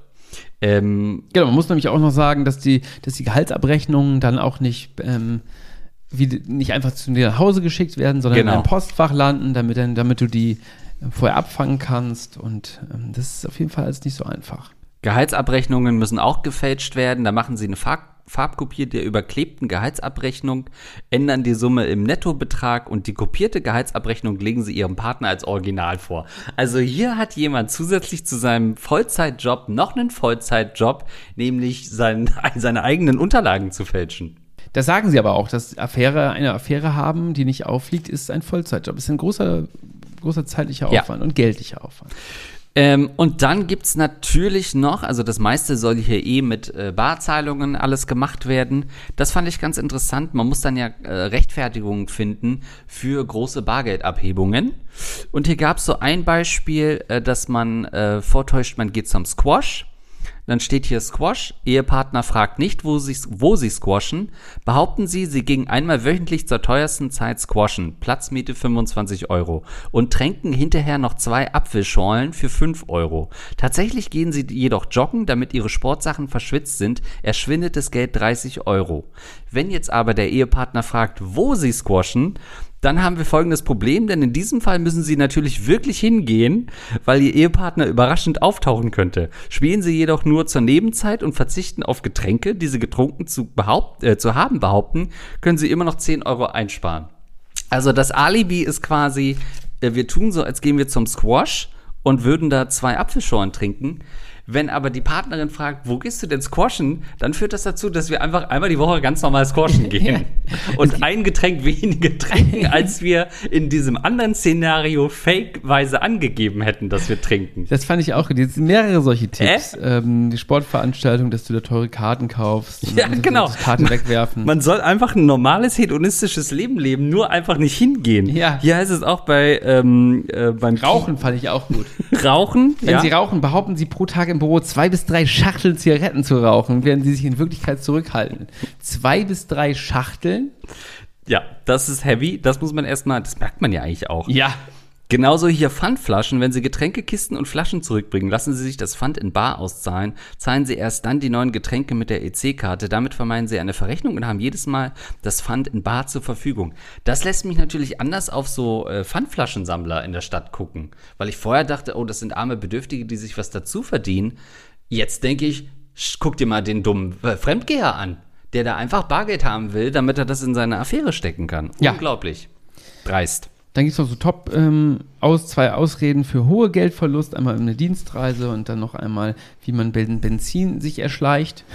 Ähm, Genau, man muss nämlich auch noch sagen, dass die, dass die Gehaltsabrechnungen dann auch nicht ähm, wie, nicht einfach zu dir nach Hause geschickt werden, sondern Genau. in einem Postfach landen, damit, dann, damit du die vorher abfangen kannst. Und ähm, das ist auf jeden Fall alles nicht so einfach. Gehaltsabrechnungen müssen auch gefälscht werden. Da machen sie eine Farb- Farbkopie der überklebten Gehaltsabrechnung, ändern die Summe im Nettobetrag und die kopierte Gehaltsabrechnung legen sie ihrem Partner als Original vor. Also hier hat jemand zusätzlich zu seinem Vollzeitjob noch einen Vollzeitjob, nämlich sein, seine eigenen Unterlagen zu fälschen. Das sagen sie aber auch, dass Affäre, eine Affäre haben, die nicht auffliegt, ist ein Vollzeitjob. Das ist ein großer, großer zeitlicher Ja. Aufwand und geldlicher Aufwand. Ähm, und dann gibt's natürlich noch, also das meiste soll hier eh mit äh, Barzahlungen alles gemacht werden. Das fand ich ganz interessant. Man muss dann ja äh, Rechtfertigungen finden für große Bargeldabhebungen. Und hier gab's so ein Beispiel, äh, dass man äh, vortäuscht, man geht zum Squash. Dann steht hier Squash. Ehepartner fragt nicht, wo sie, wo sie squashen. Behaupten sie, sie gingen einmal wöchentlich zur teuersten Zeit squashen. Platzmiete fünfundzwanzig Euro. Und tränken hinterher noch zwei Apfelschorlen für fünf Euro. Tatsächlich gehen sie jedoch joggen, damit ihre Sportsachen verschwitzt sind. Erschwindet das Geld dreißig Euro. Wenn jetzt aber der Ehepartner fragt, wo sie squashen, dann haben wir folgendes Problem, denn in diesem Fall müssen sie natürlich wirklich hingehen, weil ihr Ehepartner überraschend auftauchen könnte. Spielen sie jedoch nur zur Nebenzeit und verzichten auf Getränke, die sie getrunken zu, behaupt, äh, zu haben behaupten, können sie immer noch zehn Euro einsparen. Also das Alibi ist quasi, äh, wir tun so, als gehen wir zum Squash und würden da zwei Apfelschorlen trinken. Wenn aber die Partnerin fragt, wo gehst du denn squashen, dann führt das dazu, dass wir einfach einmal die Woche ganz normal squashen gehen. Und ein Getränk weniger trinken, als wir in diesem anderen Szenario fake-weise angegeben hätten, dass wir trinken. Das fand ich auch. Es sind mehrere solche Tipps. Äh? Ähm, die Sportveranstaltung, dass du da teure Karten kaufst. Ja, genau. Die Karten wegwerfen. Man soll einfach ein normales hedonistisches Leben leben, nur einfach nicht hingehen. Ja. Hier heißt es auch bei ähm, äh, beim Rauchen fand ich auch gut. Rauchen, Wenn ja. sie rauchen, behaupten sie pro Tag im Büro zwei bis drei Schachteln Zigaretten zu rauchen, während sie sich in Wirklichkeit zurückhalten. Zwei bis drei Schachteln? Ja, das ist heavy. Das muss man erstmal, das merkt man ja eigentlich auch. Ja. Genauso hier Pfandflaschen. Wenn Sie Getränkekisten und Flaschen zurückbringen, lassen Sie sich das Pfand in bar auszahlen. Zahlen Sie erst dann die neuen Getränke mit der E C-Karte. Damit vermeiden Sie eine Verrechnung und haben jedes Mal das Pfand in bar zur Verfügung. Das lässt mich natürlich anders auf so äh, Pfandflaschensammler in der Stadt gucken. Weil ich vorher dachte, oh, das sind arme Bedürftige, die sich was dazu verdienen. Jetzt denke ich, sch, guck dir mal den dummen äh, Fremdgeher an, der da einfach Bargeld haben will, damit er das in seine Affäre stecken kann. Ja. Unglaublich. Dreist. Dann gibt es noch so top ähm, aus, zwei Ausreden für hohe Geldverlust. Einmal eine Dienstreise und dann noch einmal, wie man Ben- Benzin sich erschleicht.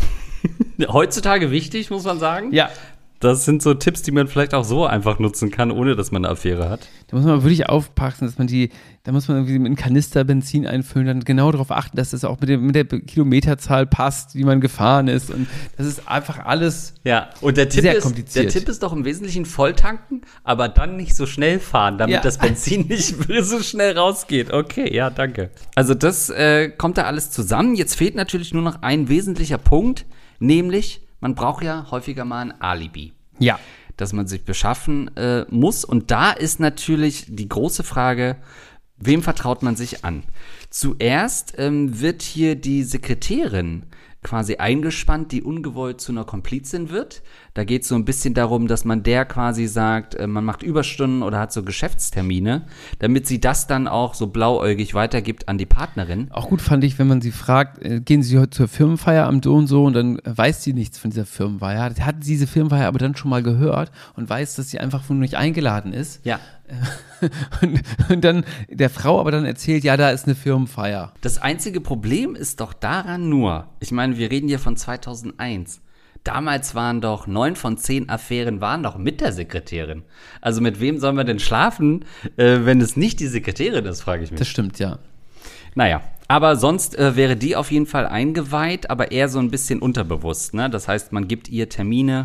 Heutzutage wichtig, muss man sagen. Ja. Das sind so Tipps, die man vielleicht auch so einfach nutzen kann, ohne dass man eine Affäre hat. Da muss man wirklich aufpassen, dass man die, da muss man irgendwie mit einem Kanister Benzin einfüllen, dann genau darauf achten, dass das auch mit, dem, mit der Kilometerzahl passt, die man gefahren ist. Und das ist einfach alles Ja, und der Tipp, sehr ist, kompliziert. der Tipp ist doch im Wesentlichen voll tanken, aber dann nicht so schnell fahren, damit Ja. das Benzin nicht so schnell rausgeht. Okay, ja, danke. Also das äh, kommt da alles zusammen. Jetzt fehlt natürlich nur noch ein wesentlicher Punkt, nämlich man braucht ja häufiger mal ein Alibi. Ja. Das man sich beschaffen äh, muss. Und da ist natürlich die große Frage, wem vertraut man sich an? Zuerst ähm, wird hier die Sekretärin quasi eingespannt, die ungewollt zu einer Komplizin wird. Da geht es so ein bisschen darum, dass man der quasi sagt, äh, man macht Überstunden oder hat so Geschäftstermine, damit sie das dann auch so blauäugig weitergibt an die Partnerin. Auch gut fand ich, wenn man sie fragt, äh, gehen Sie heute zur Firmenfeier am so und so und dann äh, weiß sie nichts von dieser Firmenfeier. Hat diese Firmenfeier aber dann schon mal gehört und weiß, dass sie einfach nur nicht eingeladen ist. Ja. Und, und dann der Frau aber dann erzählt, ja, da ist eine Firmenfeier. Das einzige Problem ist doch daran nur, ich meine, wir reden hier von zweitausendeins. Damals waren doch neun von zehn Affären waren doch mit der Sekretärin. Also mit wem sollen wir denn schlafen, äh, wenn es nicht die Sekretärin ist, frage ich mich. Das stimmt, ja. Naja, aber sonst äh, wäre die auf jeden Fall eingeweiht, aber eher so ein bisschen unterbewusst. Ne? Das heißt, man gibt ihr Termine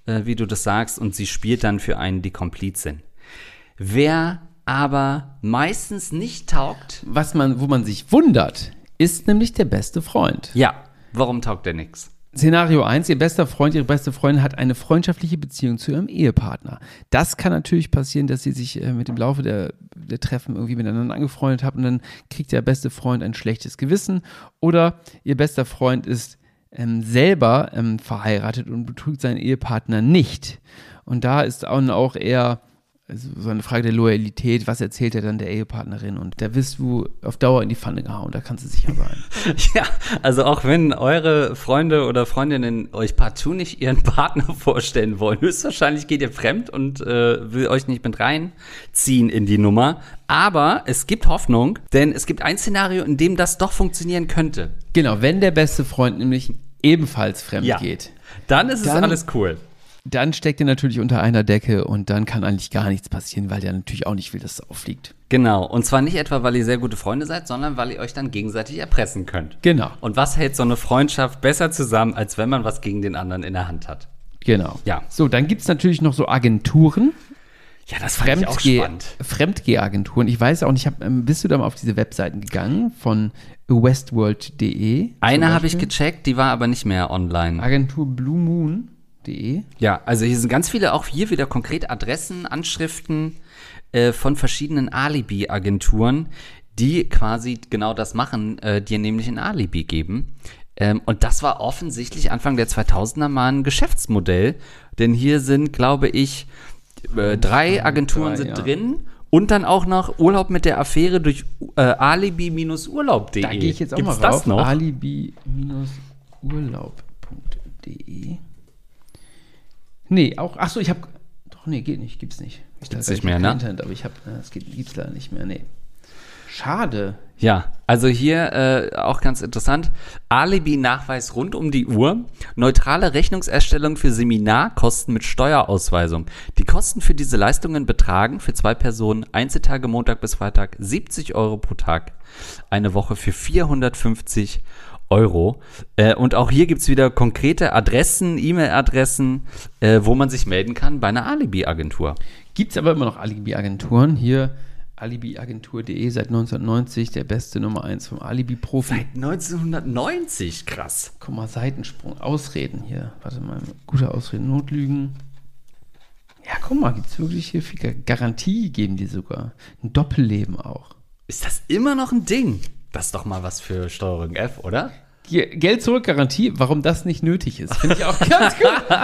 äh, wie du das sagst, und sie spielt dann für einen die Komplizin. Wer aber meistens nicht taugt. Was man, wo man sich wundert, ist nämlich der beste Freund. Ja, warum taugt der nix? Szenario eins, ihr bester Freund, ihre beste Freundin hat eine freundschaftliche Beziehung zu ihrem Ehepartner. Das kann natürlich passieren, dass sie sich äh, mit dem Laufe der, der Treffen irgendwie miteinander angefreundet haben und dann kriegt der beste Freund ein schlechtes Gewissen. Oder ihr bester Freund ist ähm, selber ähm, verheiratet und betrügt seinen Ehepartner nicht. Und da ist auch eher also so eine Frage der Loyalität, was erzählt er dann der Ehepartnerin? Und da wirst du auf Dauer in die Pfanne gehauen, da kannst du sicher sein. Ja, also auch wenn eure Freunde oder Freundinnen euch partout nicht ihren Partner vorstellen wollen, höchstwahrscheinlich geht ihr fremd und äh, will euch nicht mit reinziehen in die Nummer. Aber es gibt Hoffnung, denn es gibt ein Szenario, in dem das doch funktionieren könnte. Genau, wenn der beste Freund nämlich ebenfalls fremd ja. geht. Dann ist dann, es alles cool. Dann steckt ihr natürlich unter einer Decke und dann kann eigentlich gar nichts passieren, weil der natürlich auch nicht will, dass es auffliegt. Genau, und zwar nicht etwa, weil ihr sehr gute Freunde seid, sondern weil ihr euch dann gegenseitig erpressen könnt. Genau. Und was hält so eine Freundschaft besser zusammen, als wenn man was gegen den anderen in der Hand hat? Genau. Ja. So, dann gibt es natürlich noch so Agenturen. Ja, das fand ich auch spannend. Fremdgeh-Agenturen. Ich weiß auch nicht, hab, ähm, bist du da mal auf diese Webseiten gegangen von westworld punkt de? Eine habe ich gecheckt, die war aber nicht mehr online. Agentur Blue Moon. De. Ja, also hier sind ganz viele, auch hier wieder konkret Adressen, Anschriften äh, von verschiedenen Alibi-Agenturen, die quasi genau das machen, äh, dir nämlich ein Alibi geben. Ähm, und das war offensichtlich Anfang der zweitausender mal ein Geschäftsmodell, denn hier sind, glaube ich, äh, drei Agenturen drei, sind ja. drin. Und dann auch noch Urlaub mit der Affäre durch äh, alibi Urlaub punkt de. Da gehe ich jetzt auch Gibt's mal rauf. Das noch? alibi Urlaub punkt de. Nee, auch, achso, ich habe, doch, nee, geht nicht, gibt's nicht. Ich Gibt's dachte, nicht mehr, ne? Internet, aber ich habe, es gibt's leider nicht mehr, nee. Schade. Ja, also hier äh, auch ganz interessant. Alibi-Nachweis rund um die Uhr. Neutrale Rechnungserstellung für Seminarkosten mit Steuerausweisung. Die Kosten für diese Leistungen betragen für zwei Personen Einzeltage Montag bis Freitag siebzig Euro pro Tag. Eine Woche für vierhundertfünfzig Euro. Äh, und auch hier gibt's wieder konkrete Adressen, E-Mail-Adressen, äh, wo man sich melden kann bei einer Alibi-Agentur. Gibt's aber immer noch Alibi-Agenturen. Hier alibi agentur punkt de seit neunzehnhundertneunzig, der beste Nummer eins vom Alibi-Profi. Seit neunzehnhundertneunzig, krass. Guck mal, Seitensprung, Ausreden hier. Warte mal, gute Ausreden, Notlügen. Ja, guck mal, gibt's wirklich hier viel Garantie, geben die sogar. Ein Doppelleben auch. Ist das immer noch ein Ding? Das ist doch mal was für Steuerung F, oder? Ge- Geld zurück Garantie, warum das nicht nötig ist, finde ich auch ganz gut.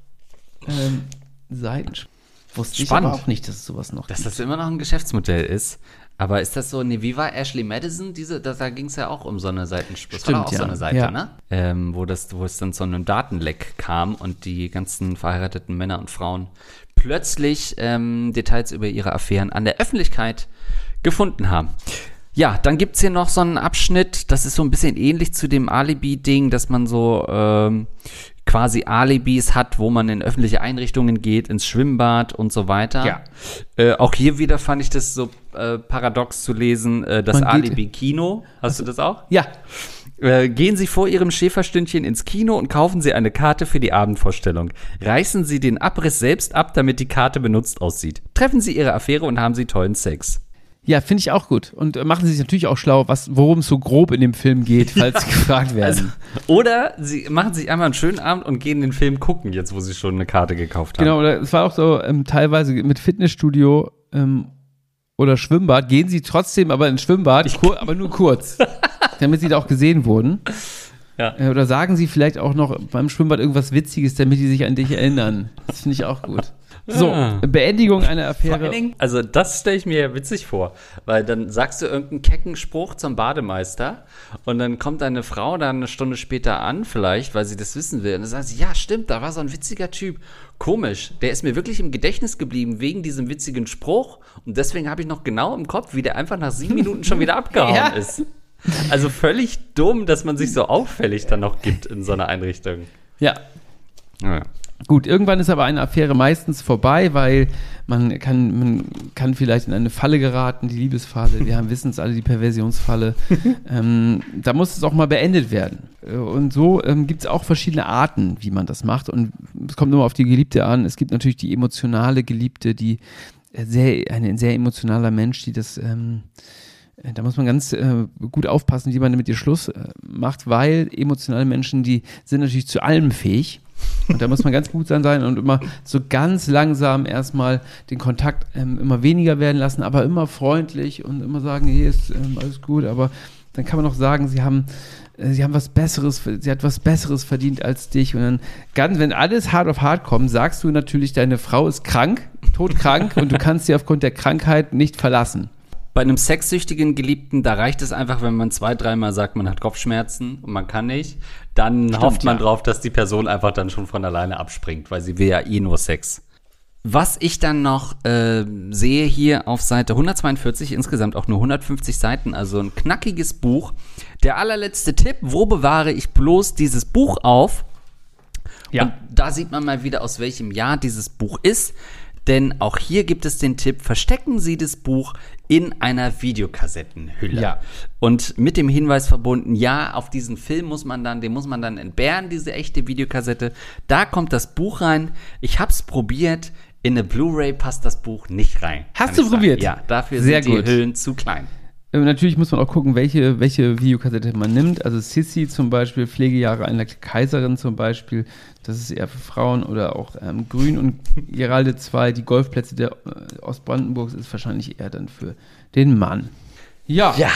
ähm, Seitensprung. Wusste ich aber auch nicht, dass es sowas noch Dass gibt. das immer noch ein Geschäftsmodell ist. Aber ist das so, nee, wie war Ashley Madison? Diese, da, da ging es ja auch um so eine Seitensprung. Das war doch auch ja. so eine Seite, Ja. ne? Ähm, wo, das, wo es dann zu einem Datenleck kam und die ganzen verheirateten Männer und Frauen plötzlich ähm, Details über ihre Affären an der Öffentlichkeit gefunden haben. Ja, dann gibt's hier noch so einen Abschnitt, das ist so ein bisschen ähnlich zu dem Alibi-Ding, dass man so ähm, quasi Alibis hat, wo man in öffentliche Einrichtungen geht, ins Schwimmbad und so weiter. Ja. Äh, auch hier wieder fand ich das so äh, paradox zu lesen, äh, das Man geht- Alibi-Kino. Hast du das auch? Ja, Äh, gehen Sie vor Ihrem Schäferstündchen ins Kino und kaufen Sie eine Karte für die Abendvorstellung. Reißen Sie den Abriss selbst ab, damit die Karte benutzt aussieht. Treffen Sie Ihre Affäre und haben Sie tollen Sex. ja, finde ich auch gut. Und äh, machen Sie sich natürlich auch schlau, was, worum es so grob in dem Film geht, falls Sie gefragt werden. Also, oder Sie machen sich einmal einen schönen Abend und gehen den Film gucken, jetzt wo Sie schon eine Karte gekauft haben. Genau, oder es war auch so ähm, teilweise mit Fitnessstudio ähm, oder Schwimmbad. Gehen Sie trotzdem aber ins Schwimmbad, kur- aber nur kurz, damit Sie da auch gesehen wurden. Ja. Äh, oder sagen Sie vielleicht auch noch beim Schwimmbad irgendwas Witziges, damit die sich an dich erinnern. Das finde ich auch gut. So, Ah. Beendigung einer Vor Affäre. allen Dingen, also das stelle ich mir ja witzig vor, weil dann sagst du irgendeinen kecken Spruch zum Bademeister und dann kommt deine Frau dann eine Stunde später an vielleicht, weil sie das wissen will und dann sagt sie, ja stimmt, da war so ein witziger Typ, komisch, der ist mir wirklich im Gedächtnis geblieben wegen diesem witzigen Spruch und deswegen habe ich noch genau im Kopf, wie der einfach nach sieben Minuten schon wieder abgehauen Ja. ist. Also völlig dumm, dass man sich so auffällig dann noch gibt in so einer Einrichtung. Ja, Ja. Gut, irgendwann ist aber eine Affäre meistens vorbei, weil man kann, man kann vielleicht in eine Falle geraten, die Liebesfalle, wir haben wissen es alle, die Perversionsfalle. ähm, da muss es auch mal beendet werden. Und so ähm, gibt es auch verschiedene Arten, wie man das macht. Und es kommt nur auf die Geliebte an. Es gibt natürlich die emotionale Geliebte, die sehr, ein sehr emotionaler Mensch, die das, ähm, da muss man ganz äh, gut aufpassen, wie man mit ihr Schluss äh, macht, weil emotionale Menschen, die sind natürlich zu allem fähig. Und da muss man ganz gut sein und immer so ganz langsam erstmal den Kontakt ähm, immer weniger werden lassen, aber immer freundlich und immer sagen, hier ist ähm, alles gut, aber dann kann man auch sagen, sie haben, äh, sie haben was Besseres, sie hat was Besseres verdient als dich und dann ganz, wenn alles hart auf hart kommt, sagst du natürlich, deine Frau ist krank, todkrank und du kannst sie aufgrund der Krankheit nicht verlassen. Bei einem sexsüchtigen Geliebten, da reicht es einfach, wenn man zwei, dreimal sagt, man hat Kopfschmerzen und man kann nicht. Dann Stimmt, hofft man ja. drauf, dass die Person einfach dann schon von alleine abspringt, weil sie will ja eh nur Sex. Was ich dann noch äh, sehe hier auf Seite hundertzweiundvierzig, insgesamt auch nur hundertfünfzig Seiten, also ein knackiges Buch. Der allerletzte Tipp, wo bewahre ich bloß dieses Buch auf? Ja. Und da sieht man mal wieder, aus welchem Jahr dieses Buch ist. Denn auch hier gibt es den Tipp, verstecken Sie das Buch in einer Videokassettenhülle. Ja. Und mit dem Hinweis verbunden, ja, auf diesen Film muss man dann, den muss man dann entbehren, diese echte Videokassette. Da kommt das Buch rein. Ich hab's probiert. In eine Blu-ray passt das Buch nicht rein. Hast du probiert? Ja, dafür Sehr sind die gut. Hüllen zu klein. Natürlich muss man auch gucken, welche, welche Videokassette man nimmt. Also Sissi zum Beispiel, Pflegejahre einer Kaiserin zum Beispiel, das ist eher für Frauen. Oder auch ähm, Grün und Geralde zwei, die Golfplätze der äh, Ostbrandenburgs, ist wahrscheinlich eher dann für den Mann. Ja. Ja.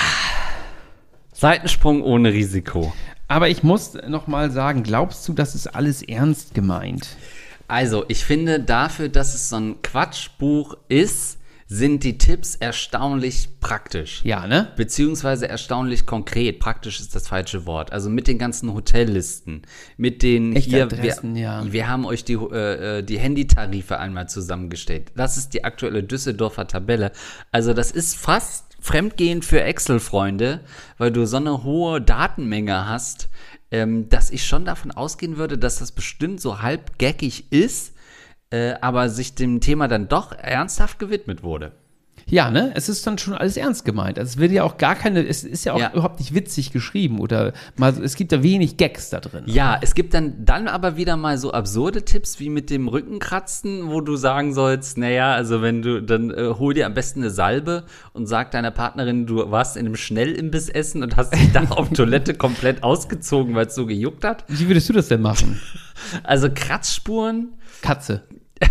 Seitensprung ohne Risiko. Aber ich muss noch mal sagen, glaubst du, das ist alles ernst gemeint? Also, ich finde dafür, dass es so ein Quatschbuch ist, sind die Tipps erstaunlich praktisch. Ja, ne? Beziehungsweise erstaunlich konkret. Praktisch ist das falsche Wort. Also mit den ganzen Hotellisten, mit den Echte hier, Adressen, wir, ja. wir haben euch die, äh, die Handytarife einmal zusammengestellt. Das ist die aktuelle Düsseldorfer Tabelle. Also das ist fast Fremdgehen für Excel-Freunde, weil du so eine hohe Datenmenge hast, ähm, dass ich schon davon ausgehen würde, dass das bestimmt so halb gaggig ist, Äh, aber sich dem Thema dann doch ernsthaft gewidmet wurde. Ja, ne? Es ist dann schon alles ernst gemeint. Also es wird ja auch gar keine, es ist ja auch ja. überhaupt nicht witzig geschrieben oder mal, es gibt da wenig Gags da drin. Ja, es gibt dann, dann aber wieder mal so absurde Tipps wie mit dem Rückenkratzen, wo du sagen sollst, naja, also wenn du, dann äh, hol dir am besten eine Salbe und sag deiner Partnerin, du warst in einem Schnellimbiss essen und hast dich da auf Toilette komplett ausgezogen, weil es so gejuckt hat. Wie würdest du das denn machen? Also Kratzspuren. Katze.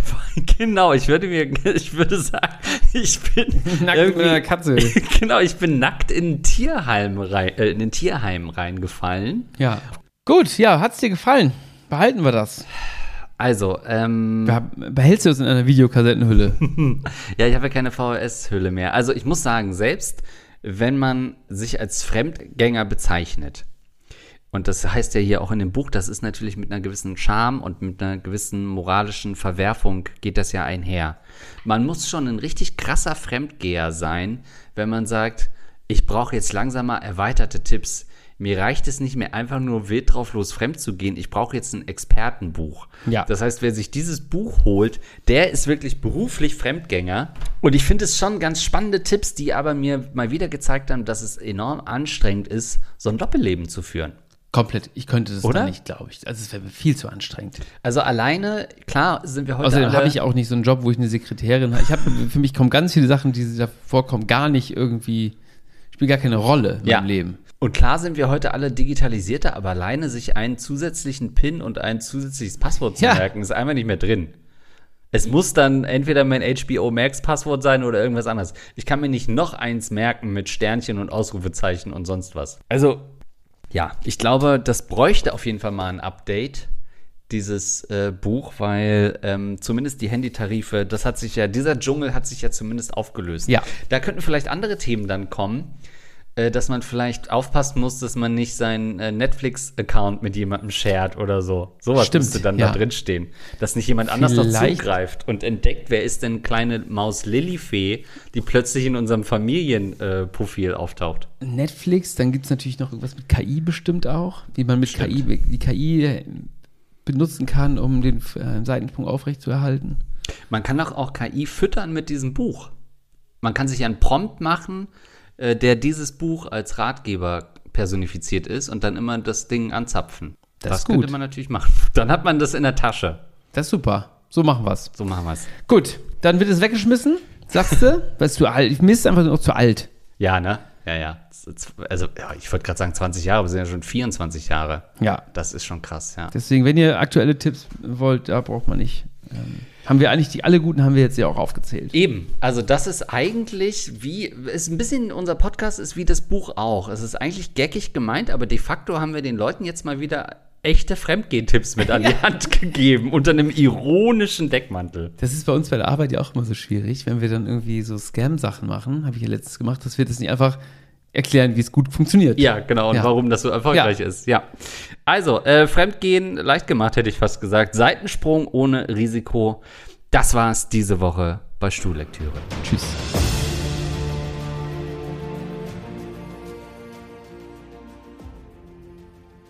Genau, ich würde mir, ich würde sagen, ich bin nackt mit einer Katze. Genau, ich bin nackt in ein Tierheim rein, äh, in ein Tierheim reingefallen. Ja. Gut, ja, hat's dir gefallen? Behalten wir das. Also, ähm. Behältst du es in einer Videokassettenhülle? Ja, ich habe ja keine V H S-Hülle mehr. Also, ich muss sagen, selbst wenn man sich als Fremdgänger bezeichnet, und das heißt ja hier auch in dem Buch, das ist natürlich mit einer gewissen Scham und mit einer gewissen moralischen Verwerfung geht das ja einher. Man muss schon ein richtig krasser Fremdgeher sein, wenn man sagt, ich brauche jetzt langsam mal erweiterte Tipps. Mir reicht es nicht mehr, einfach nur wild drauf los fremd zu gehen. Ich brauche jetzt ein Expertenbuch. Ja. Das heißt, wer sich dieses Buch holt, der ist wirklich beruflich Fremdgänger. Und ich finde es schon ganz spannende Tipps, die aber mir mal wieder gezeigt haben, dass es enorm anstrengend ist, so ein Doppelleben zu führen. Komplett. Ich könnte das Oder? nicht, glaube ich. Also es wäre viel zu anstrengend. Also alleine, klar, sind wir heute Außerdem alle... habe ich auch nicht so einen Job, wo ich eine Sekretärin habe. Ich habe, für mich kommen ganz viele Sachen, die da vorkommen, gar nicht irgendwie, spielen gar keine Rolle in ja. meinem Leben. Und klar sind wir heute alle digitalisierter, aber alleine sich einen zusätzlichen PIN und ein zusätzliches Passwort zu ja. merken, ist einfach nicht mehr drin. Es muss dann entweder mein H B O Max Passwort sein oder irgendwas anderes. Ich kann mir nicht noch eins merken mit Sternchen und Ausrufezeichen und sonst was. Also, ja, ich glaube, das bräuchte auf jeden Fall mal ein Update, dieses äh, Buch, weil ähm, zumindest die Handytarife, das hat sich ja, dieser Dschungel hat sich ja zumindest aufgelöst. Ja. Da könnten vielleicht andere Themen dann kommen, äh, dass man vielleicht aufpassen muss, dass man nicht seinen äh, Netflix-Account mit jemandem shared oder so. Sowas Stimmt, müsste dann ja. da drin stehen. Dass nicht jemand anders noch Vielleicht. zugreift und entdeckt, wer ist denn kleine Maus Lillifee, die plötzlich in unserem Familienprofil äh, auftaucht. Netflix, dann gibt es natürlich noch irgendwas mit K I bestimmt auch, wie man mit Stimmt. K I, die K I benutzen kann, um den äh, Seitensprung aufrechtzuerhalten. Man kann doch auch K I füttern mit diesem Buch. Man kann sich einen Prompt machen, äh, der dieses Buch als Ratgeber personifiziert ist und dann immer das Ding anzapfen. Das das ist gut. könnte man natürlich machen. Dann hat man das in der Tasche. Das ist super. So machen wir's. So machen wir's. Gut, dann wird es weggeschmissen, sagst du? Weil es zu alt. Mir ist einfach noch zu alt. Ja, ne? Ja, ja. Also, ja, ich wollte gerade sagen zwanzig Jahre, aber es sind ja schon vierundzwanzig Jahre. Ja. Das ist schon krass, ja. Deswegen, wenn ihr aktuelle Tipps wollt, da braucht man nicht. Ähm, haben wir eigentlich die alle guten, haben wir jetzt ja auch aufgezählt. Eben, also das ist eigentlich wie, ist ein bisschen, unser Podcast ist wie das Buch auch. Es ist eigentlich geckig gemeint, aber de facto haben wir den Leuten jetzt mal wieder echte Fremdgeh-Tipps mit an die Hand gegeben, unter einem ironischen Deckmantel. Das ist bei uns bei der Arbeit ja auch immer so schwierig, wenn wir dann irgendwie so Scam-Sachen machen, habe ich ja letztens gemacht, dass wir das nicht einfach erklären, wie es gut funktioniert. Ja, genau, und Ja. warum das so erfolgreich Ja. ist. Ja. Also, äh, Fremdgehen leicht gemacht, hätte ich fast gesagt. Seitensprung ohne Risiko. Das war's diese Woche bei Stuhllektüre. Tschüss.